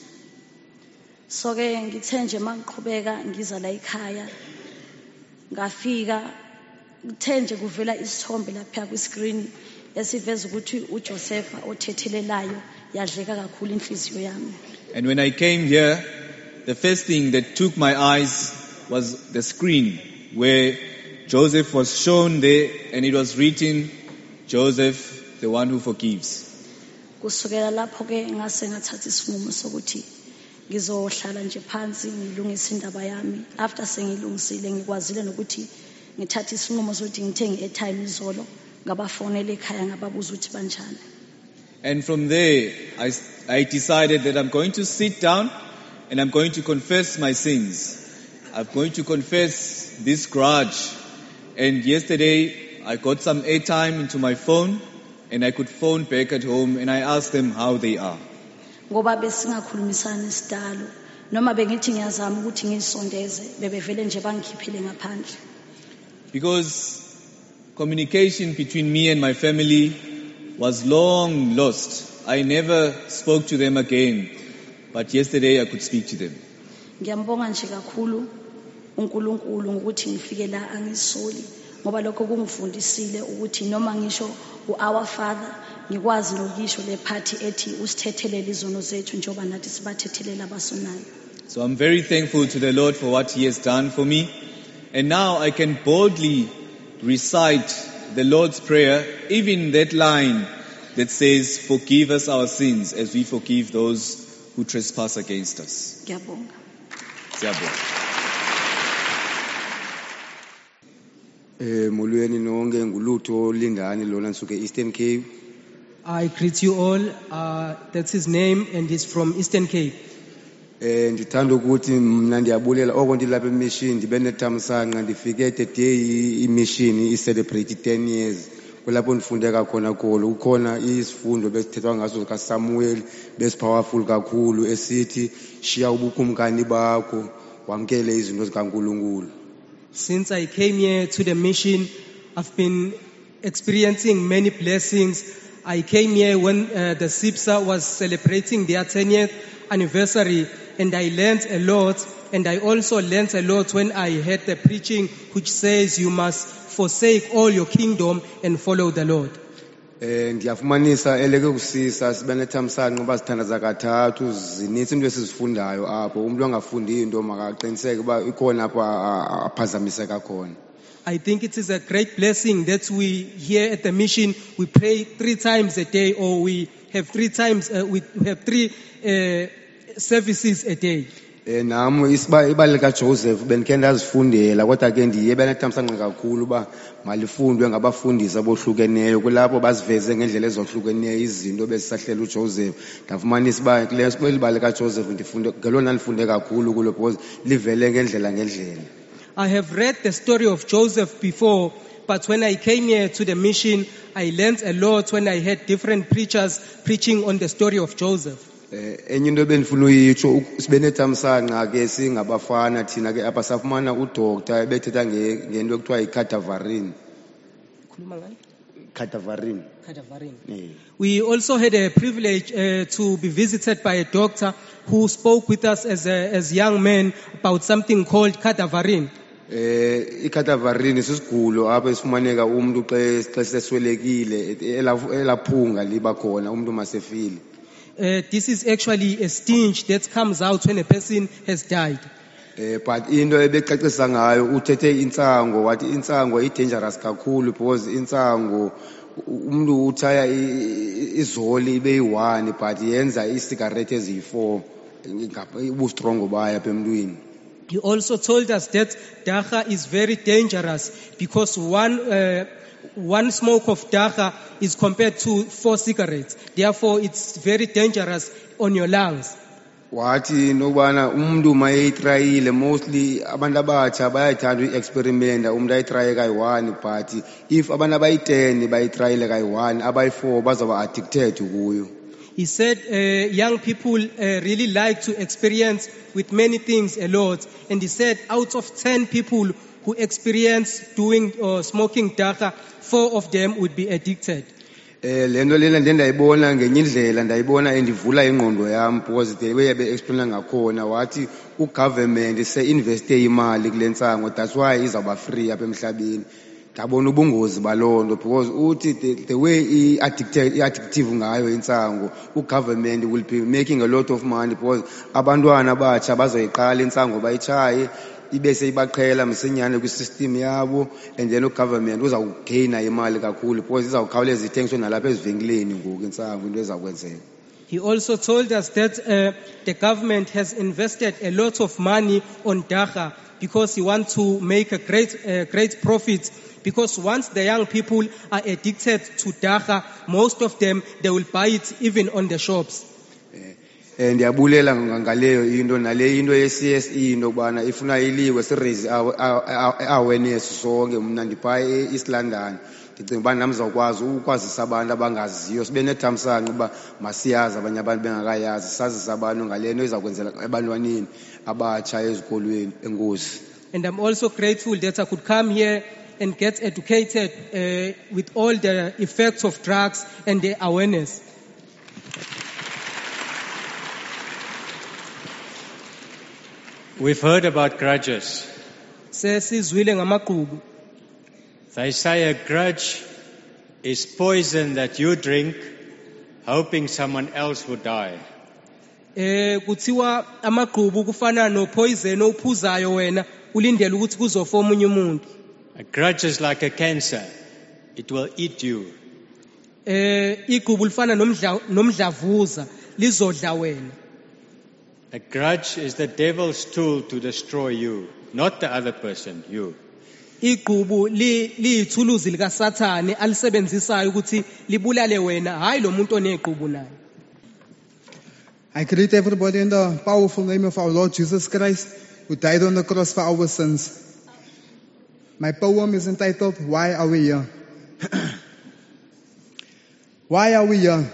So ke ngithe nje mangiqhubeka ngiza la ekhaya ngafika ngithe nje kuvela isithombe lapha ku screen esiveza ukuthi uJoseph othethelelayo yadleka kakhulu inhliziyo yami. And when I came here, the first thing that took my eyes was the screen where Joseph was shown there, and it was written, Joseph, the one who forgives. Kusukela lapho ke ngase ngathatha isinqumo sokuthi ngizohlala nje phansi ngilungise indaba yami. After sengilungisile ngikwazile nokuthi ngithatha isinqumo sokuthi ngithenge airtime izolo ngabafonela ekhaya ngababuza ukuthi banjani. And from there, I decided that I'm going to sit down and I'm going to confess my sins. I'm going to confess this grudge. And yesterday, I got some airtime into my phone and I could phone back at home and I asked them how they are. ngoba besingakhulumisana isidalo noma bengithi ngiyazama ukuthi ngisondeze bebevele nje bangikhiphile ngaphandle. Because communication between me and my family was long lost. I never spoke to them again. But yesterday I could speak to them. Ngiyambonga nje kakhulu uNkulunkulu ukuthi ngifike la angisoli ngoba lokho kungifundisile ukuthi noma ngisho uOur Father ngikwazi nokisho le party ethi usithethelele izono zethu njengoba nathi sibathethelela abasonayo. So I'm very thankful to the Lord for what He has done for me. And now I can boldly recite the Lord's Prayer, even that line that says, forgive us our sins as we forgive those who trespass against us. Ngiyabonga. Siyabonga. Molweni nonke ngulutho Lindani lona nsuke Eastern Cape. I greet you all. That's his name and he's from Eastern Cape. Ndithanda ukuthi mina ndiyabulela okonto lapha emission ndibe nethamsanqa ndifike the day imission celebrate 10 years kulapho ndifundeka khona kholo ukhona isifundo besithethwa ngaso kaSamuel besipowerful kakhulu esithi shiya ubukumkani bakho wamkele izinto zikaNkulunkulu. Since I came here to the mission, I've been experiencing many blessings. I came here when the SIPSA was celebrating their 10th anniversary, and I learned a lot. And I also learned a lot when I heard the preaching which says you must forsake all your kingdom and follow the Lord. Ndiyafumanisa eleke kusisa sibe nethamsanqa ngoba sithandaza kathathu zinitsi into esizifundayo apho umuntu angafundi into makaqiniseke uba ikhona apha aphazamiseka khona. I think it is a great blessing that we here at the mission we pray 3 times a day, or we have 3 times we have 3 services a day. Nami ibali kaJoseph benikhe ndazifundela kodwa ke ndiye benethamsanqa kakhulu ba malifundwe ngabafundisi abohlukeneyo kulapho baziveze ngendlela ezohlukeneyo izinto besisahlela uJoseph ndafumanisa ba kuleli bali kaJoseph ndifunde ngelona lifunde kakhulu kulo because livele ngendlela. I have read the story of Joseph before, but when I came here to the mission, I learned a lot when I heard different preachers preaching on the story of Joseph. Enye into benifuna uyitsho sibe nethamsanqa ke singabafana thina ke apha safumana udoctor ebethetha ngento ekuthiwa iCadaverine. Cadaverine. We also had a privilege to be visited by a doctor who spoke with us as young men about something called Cadaverine. iCadaverine sisigulo apho esifumaneka umuntu xa seswelekile elaphunga liba khona umuntu masefile. This is actually a stench that comes out when a person has died. But into ebecacisa ngayo uthethe insango wathi insango dangerous kakhulu because insango umuntu uthaya izoli ibe yi1 but yenza isigarette eziyi4 ubu strong baya apha emntwini. He also told us that dagga is very dangerous because one smoke of dagga is compared to 4 cigarettes. Therefore, it's very dangerous on your lungs. Wathi nobana umuntu mayitrayile mostly abantu abatsha bayathanda uexperimenta umuntu ayitraye kayi1 but if abantu abayi10 bayitrayile kayi1 abayi4 bazaba addicted kuyo. He said young people really like to experience with many things a lot, and he said out of 10 people who experience doing or smoking dagga, 4 of them would be addicted. Lento lena ndendayibona ngenye indlela ndayibona endivula ingqondo yami because the way abe explain ngakhona wathi ugovernment se investe imali kulensango that's why izaba free apha emhlabeni. Ndabona ubungozi balonto because uthi the way addictive ngayo insango ugovernment will be making a lot of money because abantwana abatsha bazoyiqala insango bayichaye ibese ibaqhela msinyane kwisystem yabo and then ugovernment uzawugaina imali kakhulu because izawukhawuleza ithengiswe nalapha ezivenkileni ngoku insango into ezakwenzeka. He also told us that the government has invested a lot of money on dagga because he wants to make a great profit because once the young people are addicted to dagga, most of them, they will buy it even on the shops. Ndiyabulela ngaleyo into nale into ye-CSE into kubana ifuna iliwe si-raise awareness sonke mna ndipha e-East London ndicinga uba nam zawukwazi ukwazisa abantu abangaziyo sibe nethamsanqa uba masiyazi abanye abantu bengakayazi sazisa abantu ngale nto izakwenzela ebantwaneni abatsha ezikolweni. Enkosi. And I'm also grateful that I could come here and get educated with all the effects of drugs and the awareness. We've heard about grudges. Sesizwile ngamagqubu. They say a grudge is poison that you drink, hoping someone else will die. Kuthiwa amagqubu kufana no poison ophuzayo wena ulindele ukuthi kuzofa omunye umuntu. A grudge is like a cancer. It will eat you. Igqubu lifana nomdlavuza lizodla wena. A grudge is the devil's tool to destroy you, not the other person, you. Igqubu liyithuluzi lika Sathane alisebenzisayo ukuthi libulale wena hayi lo muntu onegqubu naye. I greet everybody in the powerful name of our Lord Jesus Christ, who died on the cross for our sins. My poem is entitled, Why Are We Here? Why are we here?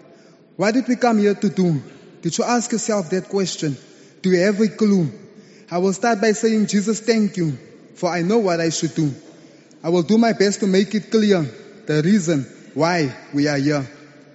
What did we come here to do? Did you ask yourself that question? Do you have a clue? I will start by saying, Jesus, thank you, for I know what I should do. I will do my best to make it clear, the reason why we are here.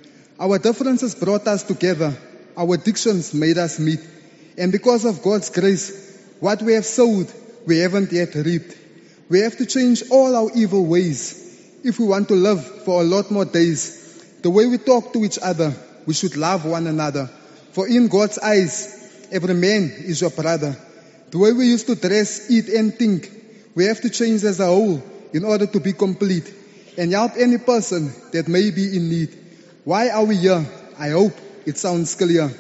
Our differences brought us together. Our addictions made us meet. And because of God's grace, what we have sowed, we haven't yet reaped. We have to change all our evil ways if we want to live for a lot more days. The way we talk to each other, we should love one another. For in God's eyes, every man is your brother. The way we used to dress, eat and think, we have to change as a whole in order to be complete and help any person that may be in need. Why are we here? I hope it sounds clear.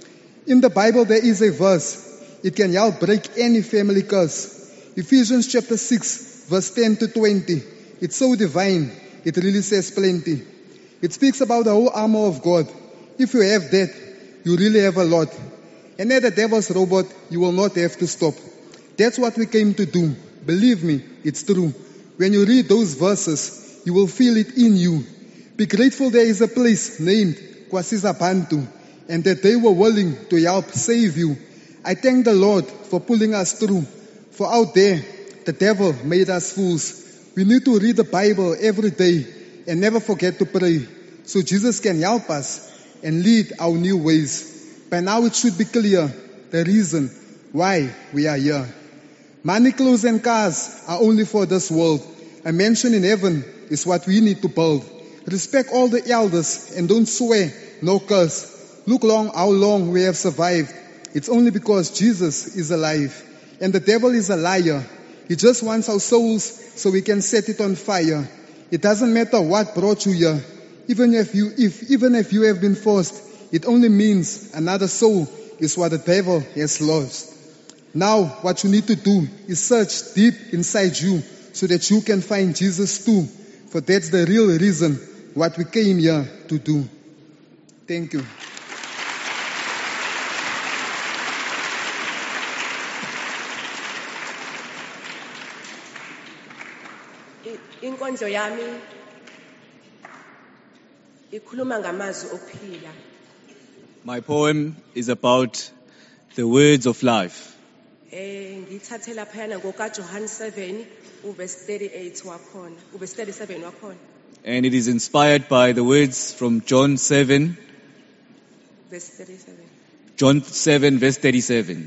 In the Bible there is a verse. It can help break any family curse. Ephesians chapter 6 verse 10 to 20. It's so divine. It really says plenty. It speaks about the whole armor of God. If you have that, you really have a lot. And at the devil's robot, you will not have to stop. That's what we came to do. Believe me, it's true. When you read those verses, you will feel it in you. Be grateful there is a place named Kwasiza Bantu, and that they were willing to help save you. I thank the Lord for pulling us through. For out there, the devil made us fools. We need to read the Bible every day and never forget to pray, so Jesus can help us and lead our new ways. By now it should be clear the reason why we are here. Money, clothes and cars are only for this world. A mansion in heaven is what we need to build. Respect all the elders and don't swear, no curse. Look how long we have survived. It's only because Jesus is alive. And the devil is a liar. He just wants our souls so we can set it on fire. It doesn't matter what brought you here. Even if you have been forced, it only means another soul is what the devil has lost. Now, what you need to do is search deep inside you so that you can find Jesus too. For that's the real reason what we came here to do. Thank you. Inkondlo yami ikhuluma ngamazwi okuphila. My poem is about the words of life. Ngithathe laphayana ngokaJohn 7 uverse 38 wakhona, uverse 37 wakhona. And it is inspired by the words from John 7, Verse 37. John 7 verse 37.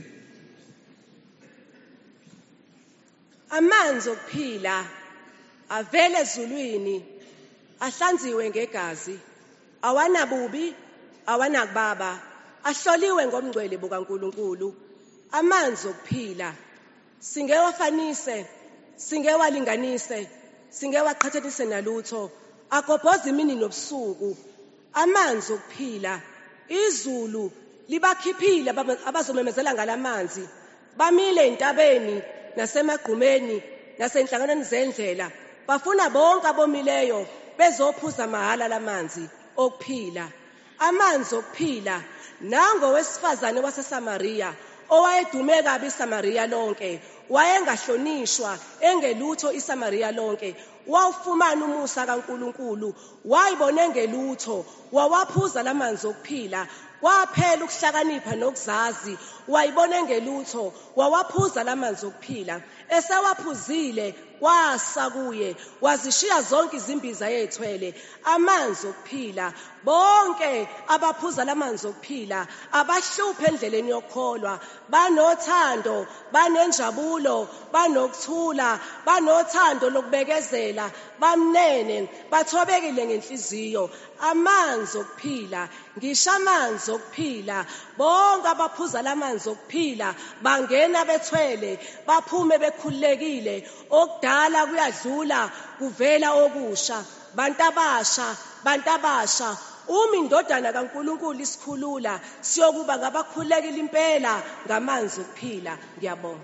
Amanzi okuphila avela ezulwini ahlanziwe ngegazi awanabubi awanakubaba ahloliwe ngomngcwele bukaNkulunkulu. Amanzi okuphila singewafanise singewalinganise singewaqhathanise nalutho agobhoza imini nobusuku. Amanzi okuphila izulu libakhiphile abazomemezela ngalamanzi bamile entabeni nasemagqumeni nasenhlanganweni zendlela bafuna bonke abomileyo bezophuza mahala lamanzi okuphila. Amanzi okuphila nango wesifazane waseSamaria owayedume kabi iSamaria lonke, wayengahlonishwa engelutho iSamaria lonke, wawufumana umusa kaNkulunkulu, wayibona engelutho, wawaphuza lamanzi okuphila. Kwaphela ukuhlakanipha nokuzazi, wayibona engelutho, wawaphuza lamanzi okuphila. Esewaphuzile kwasa kuye, wazishiya zonke izimbiza yethwele amanzi okuphila. Bonke abaphuza lamanzi okuphila abahluphe endleleni yokholwa, banothando, banenjabulo, banokuthula, banothando lokubekezela, bamnene, bathobekile ngenhliziyo. Amanzi okuphila, ngisho amanzi okuphila. Bonke abaphuza lamanzi okuphila bangena bethwele, baphume bekhululekile. Okudala kuyadlula, kuvela okusha. Bantu abasha, uma indodana kaNkulunkulu isikhulula, siyokuba ngabakhululekile impela ngamanzi okuphila. Ngiyabonga.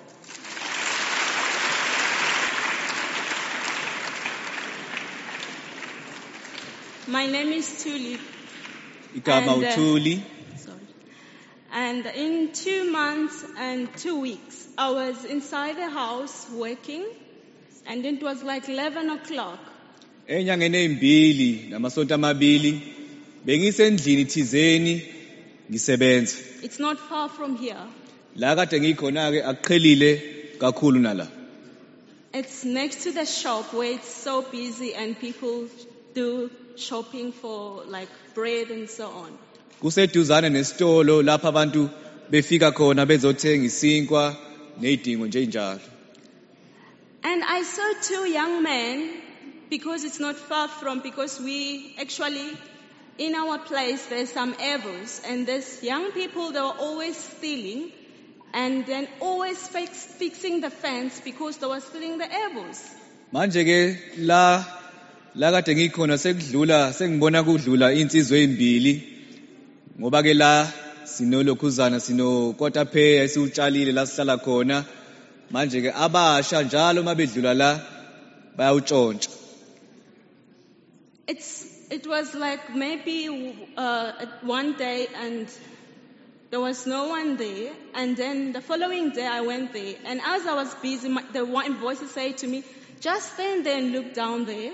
My name is Tuli. Igama And, uThuli. And in 2 months and 2 weeks, I was inside the house working, and it was like 11 o'clock. Enyangeni ezimbili namasonto amabili bengisendlini thizeni ngisebenza. It's not far from here. La kade ngikhona ke aqhelile kakhulu nala. It's next to the shop where it's so busy and people do shopping for like bread and so on. Kuseduzane nesitolo lapha abantu befika khona bezothenga isinkwa nezidingo nje njalo. And I saw 2 young men, because it's not far from, because we actually, in our place, there's some evils, and there's young people, they were always stealing, and then always fixing the fence because they were stealing the evils. Manje ke la kade ngikhona sekudlula sengibona kudlula insizwe ezimbili ngoba ke la sinolokhuzana sinokota pay esiutshalile la sihlala khona. Manje ke abasha njalo mabedlula la bayawutshontsha. It was like maybe one day and there was no one there, and then the following day I went there, and as I was busy, the one voice said to me, just stand there and look down there.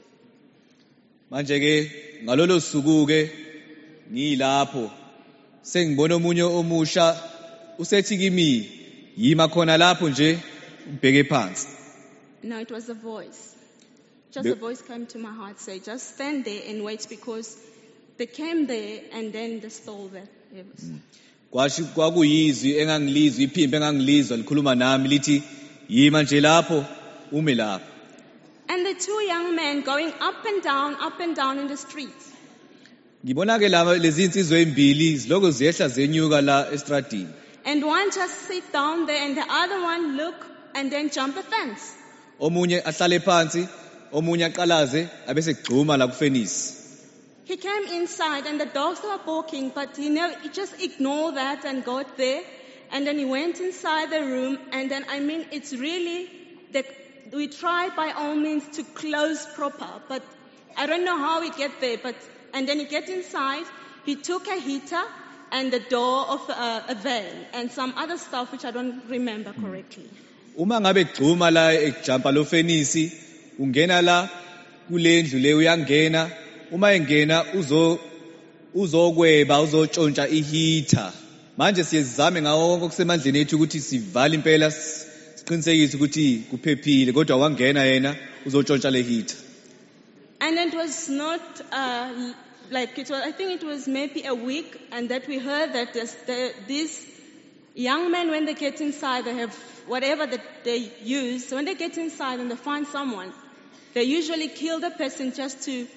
Manje ke ngalolo suku ke ngilapho sengibona omunye omusha usethi kimi yima khona lapho nje ubheke phansi. No, it was a voice. Just a voice came to my heart, say, just stand there and wait, because they came there and then they stole the evils. Kwakuyizwi engangilizwa iphimbo engangilizwa likhuluma nami lithi yima nje lapho ume lapho. And the 2 young men going up and down in the streets. Ngibona ke lezi insizwe ezimbili ziloko ziyehla zenyuka la estradini. And one just sit down there and the other one look and then jump the fence. Omunye ahlale phansi, omunye aqalaze abese gcuma la kufenisi. He came inside and the dogs were barking, but he just ignored that and got there. And then he went inside the room, and then it's really that we try by all means to close proper, but I don't know how we get there. And then he get inside, he took a heater and the door of a van and some other stuff which I don't remember correctly. Uma ngabe gcuma la ejumpa lo fenisi ungena la kulendlu le uyangena, uma engena uzokweba uzotshontsha ihita. Manje siyezame ngawo konke okusemandleni ethu ukuthi sivale impela siqinisekise ukuthi kuphephile, kodwa wangena yena uzotshontsha le hita. And it was not I think it was maybe a week, and that we heard that these young men, when they get inside, they have whatever that they use. So when they get inside and they find someone, they usually kill the person just to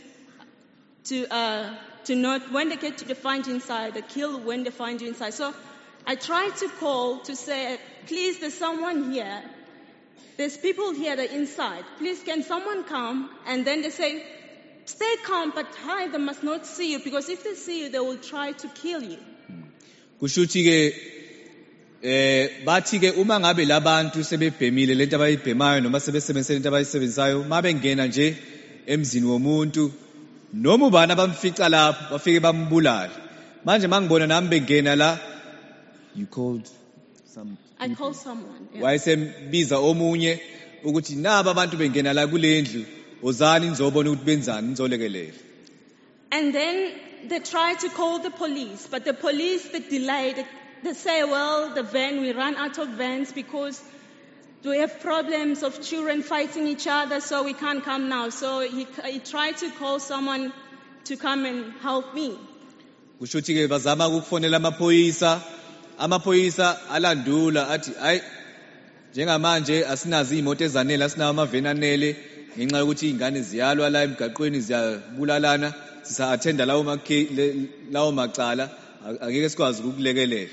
not, when they get to find you inside, they kill when they find you inside. So I tried to call to say, please, there's someone here. There's people here that are inside. Please, can someone come? And then they say, stay calm, but hide, they must not see you, because if they see you, they will try to kill you. Kushuthi ke bathi ke uma ngabe labantu sebebhemile lento abayibhemayo noma sebesebenzisa lento abayisebenzisayo mabengena nje emzini womuntu noma ubani abamfica lapho bafike bambulala manje mangibona nami bengena la you called some I called someone. Yeah. wayesembiza omunye ukuthi naba abantu bengena la kulendlu ozani nizobona ukuthi benzani nizolekelela. And then they tried to call the police, but the police, they delayed. They say, well, we ran out of vans because we have problems of children fighting each other, so we can't come now. So he tried to call someone to come and help me. Kusho ukuthi ke bazama ukufonela amaphoyisa alandula athi hayi njengamanje asinazi imoto ezanele asinawo amaveni anele ngenxa yokuthi ingane ziyalwa la emgaqweni ziyabulalana sisa attenda lawo macala angeke sikwazi ukulekelela.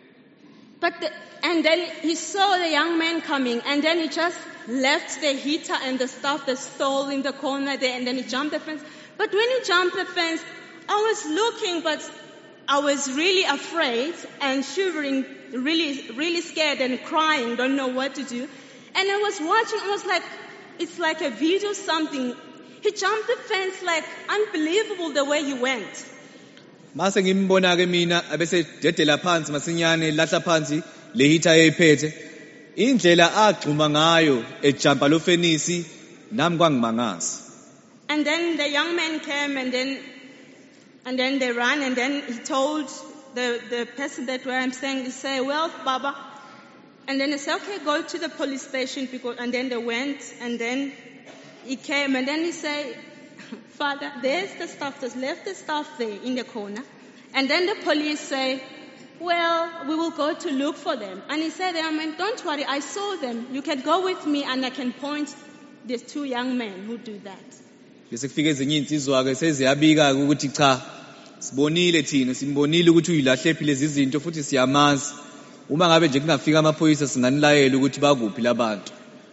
And then he saw the young man coming, and then he just left the heater and the stuff that's stole in the corner there, and then he jumped the fence. But when he jumped the fence, I was looking, but I was really afraid and shivering, really, really scared and crying, don't know what to do. And I was watching, I was like, it's like a video something. He jumped the fence like unbelievable the way he went. Mase ngimbona ke mina abese dedela phansi masinyane lahla phansi le hita eyiphethe indlela agxuma ngayo ejumpa lo fenisi nami kwangimangaza. And then the young man came and then they ran and then he told the person that where I'm staying, he said, well, Baba, and then he said, okay, go to the police station and then they went and then he came and then he said, Father, there's the stuff, just left the stuff there in the corner. And then the police say, well, we will go to look for them. And he said, don't worry, I saw them. You can go with me and I can point these two young men who do that. Besekufika ezinye insizwa ke seziyabika ukuthi cha sibonile thina simbonile ukuthi uyilahlephi lezi zinto futhi siyamazi uma ngabe nje kungafika amaphoyisa singanilayela ukuthi bakuphi labantu.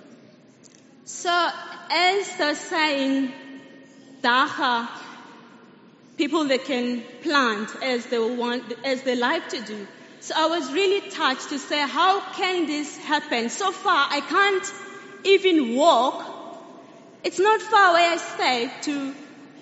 So as they're saying Daha, people that can plant as they like to do. So I was really touched to say, how can this happen? So far, I can't even walk. It's not far where I stay to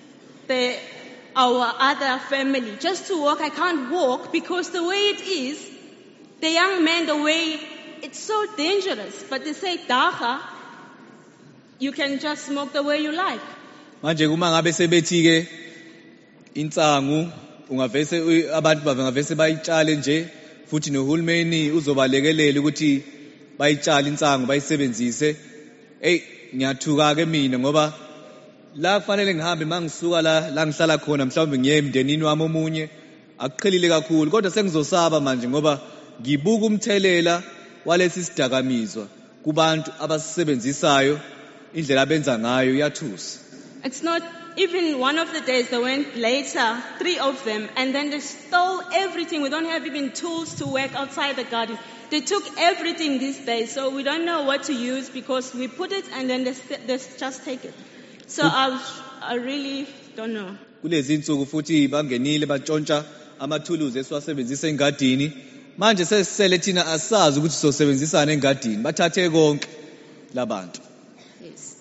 our other family. Just to walk, I can't walk because the way it is, the young man, the way, it's so dangerous. But they say, Daha, you can just smoke the way you like. Manje kuma ngabe sebethi ke insangu ungavese abantu bavese bayitshale nje futhi nohulumeni uzobalekelela ukuthi bayitshale insangu bayisebenzise. Ngiyathuka ke mina ngoba la kufanele ngihambe mangisuka la ngihlala khona mhlawumbe ngiye emndenini wami omunye akuqhelile kakhulu kodwa sengizosaba manje ngoba ngibuka umthelela walesi sidakamizwa kubantu abasisebenzisayo indlela abenza ngayo yathusa. It's not even one of the days, they went later, 3 of them, and then they stole everything. We don't have even tools to work outside the garden. They took everything these days, so we don't know what to use because we put it and then they just take it. So I really don't know. Kulezi insuku futhi bangenile batshontsha amathuluzi esiwasebenzisa engadini. Manje sesisele thina asazi ukuthi sosebenzisana engadini. Bathathe konke labantu. Yes.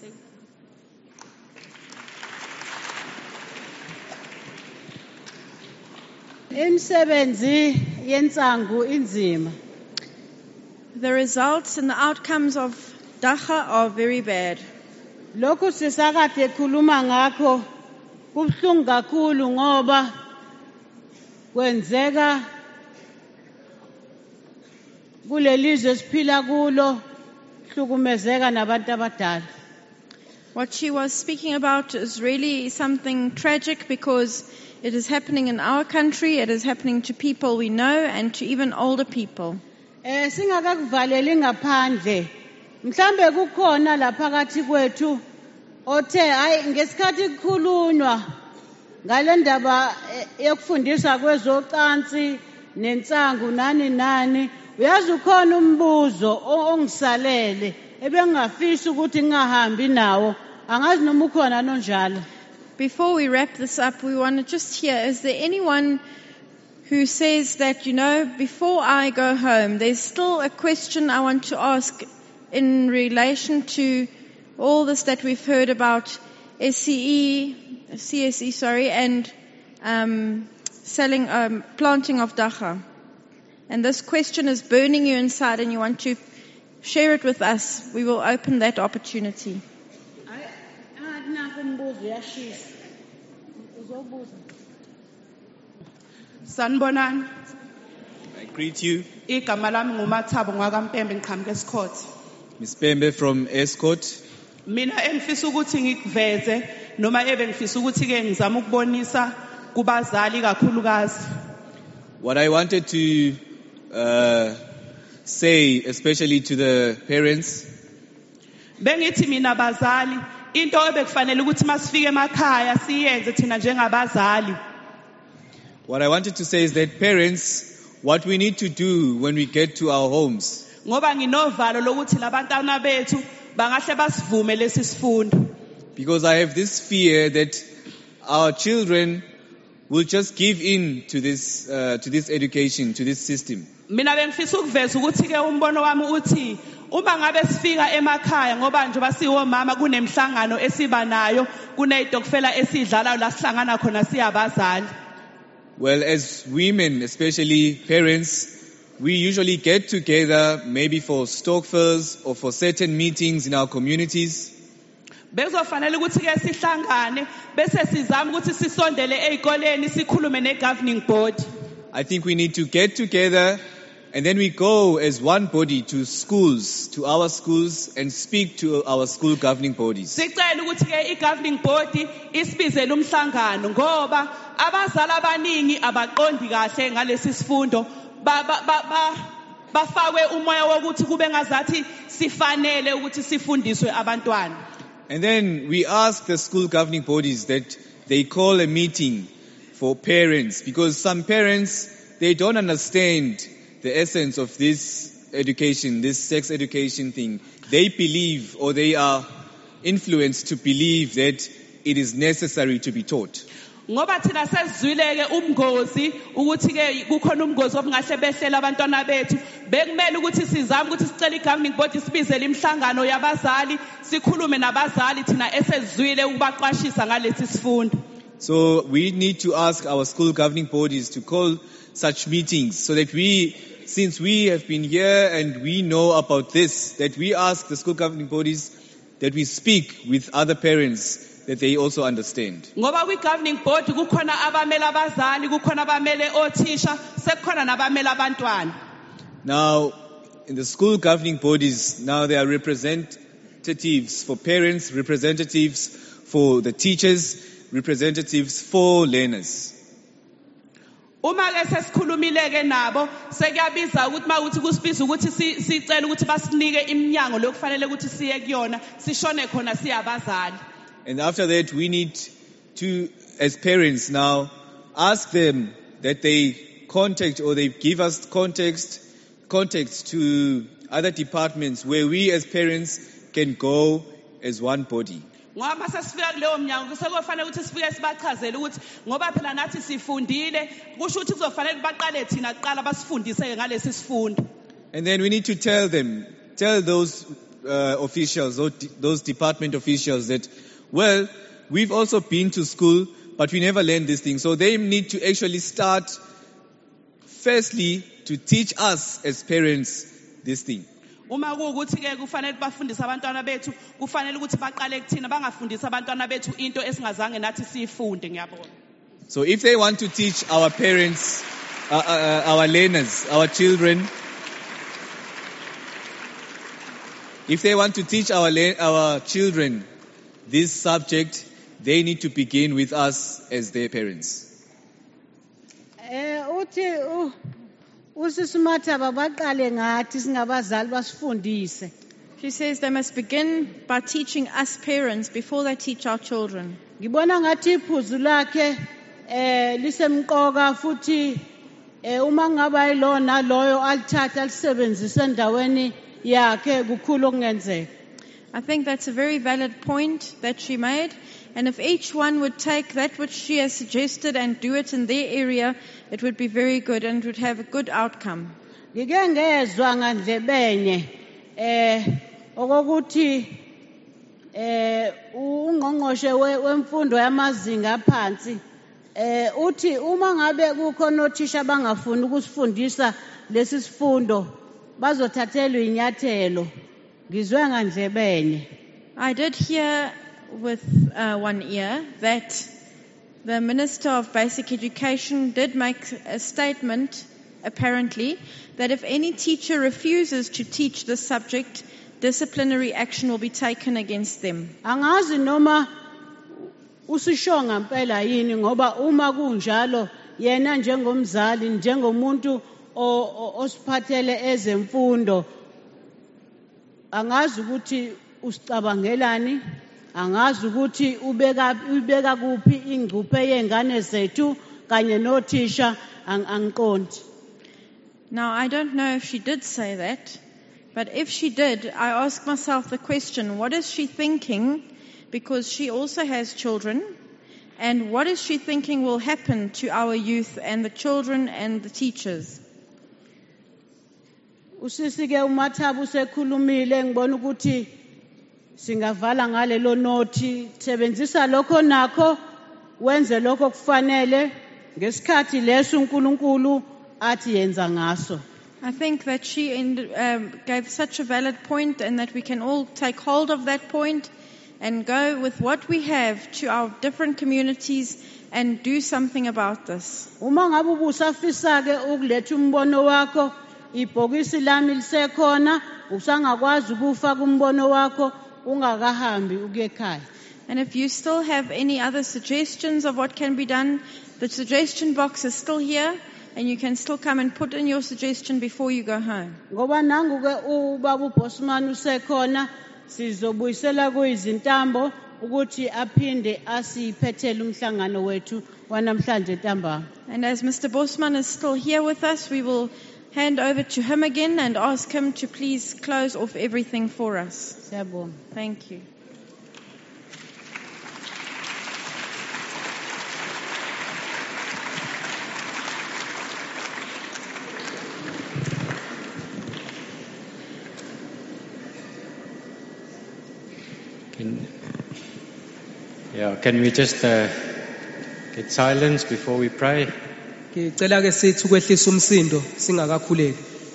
Imisebenzi yensangu inzima. The results and the outcomes of Daha are very bad. Lokhu sisakade ekhuluma ngakho kubhlungu kakhulu ngoba kwenzeka kulelizwe siphila kulo hlukumezeka nabantu abadala. What she was speaking about is really something tragic because it is happening in our country, it is happening to people we know and to even older people. Singakakuvaleli ngaphandle mhlambe kukhona la phakathi kwethu othe hayi ngesikhathi kukhulunywa ngalendaba yokufundisa kwezocansi nensangu nani uyazi ukhona umbuzo ongisalele ebengafisa ukuthi ngingahambi nawo angazi noma ukhona nonjalo. Before we wrap this up, we want to just hear, is there anyone who says that, before I go home, there's still a question I want to ask in relation to all this that we've heard about CSE, and planting of dacha. And this question is burning you inside and you want to share it with us. We will open that opportunity. Sanibonani. I greet you, Igama lami nguMathabo ngakaMpembe ngiqhamuka eScourt. Ms. Pembe from Escort. Mina engifisa ukuthi ngikuveze noma ngifisa ukuthi ke ngizama ukubonisa kubazali kakhulukazi. What I wanted to say, especially to the parents, Bengithi mina bazali into ebekufanele ukuthi masifike emakhaya siyenze thina njengabazali. what I wanted to say is that parents, what we need to do when we get to our homes, Ngoba nginovalo lokuthi labantwana bethu bangahle basivume lesi sifundo. because I have this fear that our children will just give in to this education, to this system. Mina bengifisa ukuveza ukuthi ke umbono wami uthi uma ngabe sifika emakhaya ngoba nje basiwomama kunemhlangano esiba nayo kunezitokfela esidlala la sihlangana khona siyabazali. Well, as women, especially parents, we usually get together maybe for Stokfels or for certain meetings in our communities. Bezofanele ukuthi ke sihlangane bese sizama ukuthi sisondele ezikoleni sikhulume ne-governing board. I think we need to get together and then we go as one body to schools, to our schools, and speak to our school governing bodies. Sicela ukuthi ke i-governing board isibizele umhlangano ngoba abazali abaningi abaqondi kahle ngalesi sifundo bafakwe umoya wokuthi kube ngazathi sifanele ukuthi sifundiswe abantwana. And then we ask the school governing bodies that they call a meeting for parents, because some parents, they don't understand the essence of this education, this sex education thing. They believe, or they are influenced to believe that it is necessary to be taught. Ngoba thina sesizwileke umngozi ukuthi ke kukhona umngozi obungahle behlela abantwana bethu bekumele ukuthi sizame ukuthi sicela i-governing board sibizele imhlangano yabazali sikhulume nabazali thina esezwile ukubaqwashisa ngalesi sifundo. So we need to ask our school governing bodies to call such meetings so that since we have been here and we know about this, that we ask the school governing bodies that we speak with other parents that they also understand. Ngoba kwi-governing board kukhona abamele abazali, kukhona abamele othisha, sekukhona nabamele abantwana. Now, in the school governing bodies, now there are representatives for parents, representatives for the teachers, representatives for learners. Uma ke sesikhulumile ke nabo sekuyabiza ukuthi mawuthi kusibiza ukuthi sicela ukuthi basinike iminyango lokufanele ukuthi siye kuyona sishone khona siyabazali. And after that, we need to, as parents now, ask them that they contact or they give us contacts to other departments where we as parents can go as one body. Ngoba sesifika kuleyo mnyango sekufanele ukuthi sifike sibachazele ukuthi ngoba phela nathi sifundile kusho ukuthi kuzofanele baqale thina kuqala basifundise ngalesi sifundo. And then we need to tell those officials, those department officials that, well, we've also been to school, but we never learned this thing. So they need to actually start, firstly, to teach us as parents this thing. Uma kuukuthi ke kufanele bafundise abantwana bethu kufanele ukuthi baqale kuthina bangafundisi abantwana bethu into esingazange nathi siyifunde ngiyabona. So if they want to teach our parents, our learners, our children, if they want to teach our children this subject, they need to begin with us as their parents. She says they must begin by teaching us parents before they teach our children. Ngibona ngathi iphuzu lakhe lisemqoka futhi uma ngaba yilona loyo alithatha alisebenzise endaweni yakhe kukhulu okungenzeka. I think that's a very valid point that she made. And if each one would take that which she has suggested and do it in their area, it would be very good and would have a good outcome. Ngike ngezwa ngandlebenye okokuthi ungqongqoshe wemfundo yamazinga aphansi uthi uma ngabe kukhona othisha bangafuni ukusifundisa lesi sifundo bazothathelwa inyathelo. Ngizwe ngandlebenye. I did hear with one ear that the Minister of Basic Education did make a statement, apparently, that if any teacher refuses to teach this subject, disciplinary action will be taken against them. Angazi noma usishonga impela yini ngoba uma kunjalo yena njengomzali njengomuntu osiphathele ezemfundo angazi ukuthi usicabangelani, angazi ukuthi ubeka kuphi ingcuphe yengane zethu kanye nothisha angiqondi. Now, I don't know if she did say that, but if she did, I ask myself the question, what is she thinking? Because she also has children. And what is she thinking will happen to our youth and the children and the teachers? Usisike uMathabu sekhulumile ngibona ukuthi singavala ngalelo nothi sebenzisa lokho nakho wenze lokho kufanele ngesikhathi leso uNkulunkulu athi yenza ngaso. I think that she gave such a valid point and that we can all take hold of that point and go with what we have to our different communities and do something about this. Uma ngabe ubusafisa ke ukuletha umbono wakho ibhokisi lami lisekhona usangakwazi ukufaka umbono wakho ungakahambi ukuye ekhaya. And if you still have any other suggestions of what can be done, the suggestion box is still here and you can still come and put in your suggestion before you go home. Ngoba nangu ke ubaba uBosman usekhona sizobuyisela kuyizintambo ukuthi aphinde asiphethele umhlangano wethu wanamhlanje ntambama. And as Mr. Bosman is still here with us, we will hand over to him again and ask him to please close off everything for us. Siyabonga. Thank you. Can we just get silence before we pray? Ngicela ke sithi ukwehlisa umsindo singakakhuleki.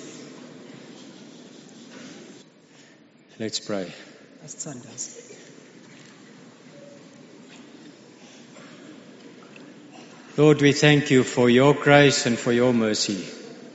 Let's pray. Asithandaze. Lord, we thank you for your grace and for your mercy.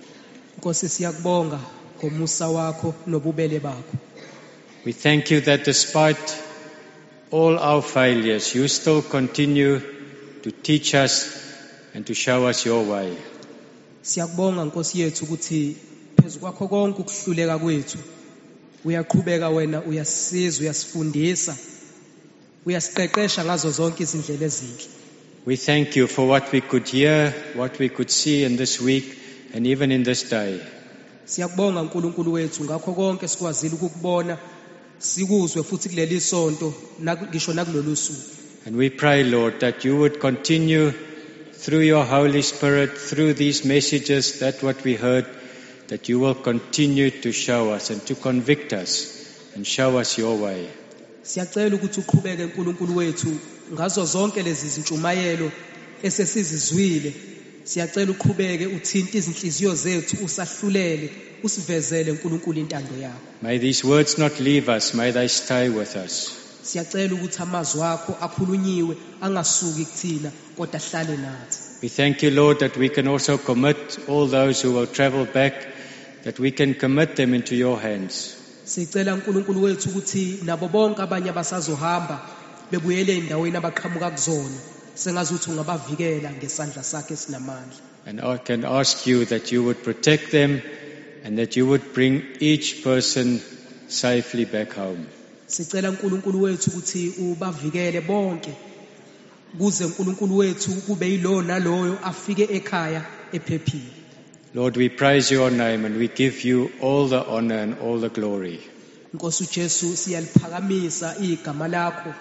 Nkosi siyakubonga ngomusa wakho nobubele bakho. We thank you that despite all our failures, you still continue to teach us and to show us your way. Siyakubonga Nkosi yethu ukuthi phezu kwakho konke ukuhluleka kwethu uyaqhubeka wena uyasiza uyasifundisa uyasiqeqesha ngazo zonke izindlela ezinhle. We thank you for what we could hear, what we could see in this week and even in this day. Siyakubonga uNkulunkulu wethu ngakho konke sikwazile ukukubona sikuzwe futhi kuleli sonto ngisho nakulolu suku. And we pray, Lord, that you would continue through your Holy Spirit, through these messages, that what we heard, that you will continue to show us and to convict us and show us your way. Siyacela ukuthi uqhubeke uNkulunkulu wethu ngazo zonke lezi zintshumayelo esesizizwile. Siyacela uqhubeke uthinte izinhliziyo zethu usahlulele usivezele uNkulunkulu intando yakho. May these words not leave us, may they stay with us. Siyacela ukuthi amazwi akho akhulunyiwe angasuki kuthina kodwa ahlale nathi. We thank you, Lord, that we can also commit all those who will travel back, that we can commit them into your hands. Sicela uNkulunkulu wethu ukuthi nabo bonke abanye abasazohamba bebuyele endaweni abaqhamuka kuzona sengazi ukuthi ungabavikela ngesandla sakhe esinamandla. And I can ask you that you would protect them and that you would bring each person safely back home. Sicela uNkulunkulu wethu ukuthi ubavikele bonke kuze uNkulunkulu wethu kube yilo naloyo afike ekhaya ephephile. Lord, we praise your name and we give you all the honor and all the glory. Nkosi uJesu siyaliphakamisa igama lakho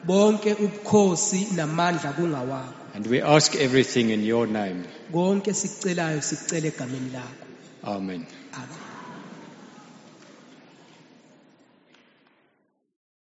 bonke ubukhosi namandla kungawakho. And we ask everything in your name. Konke sikucelayo sikucela egameni lakho. Amen. Amen.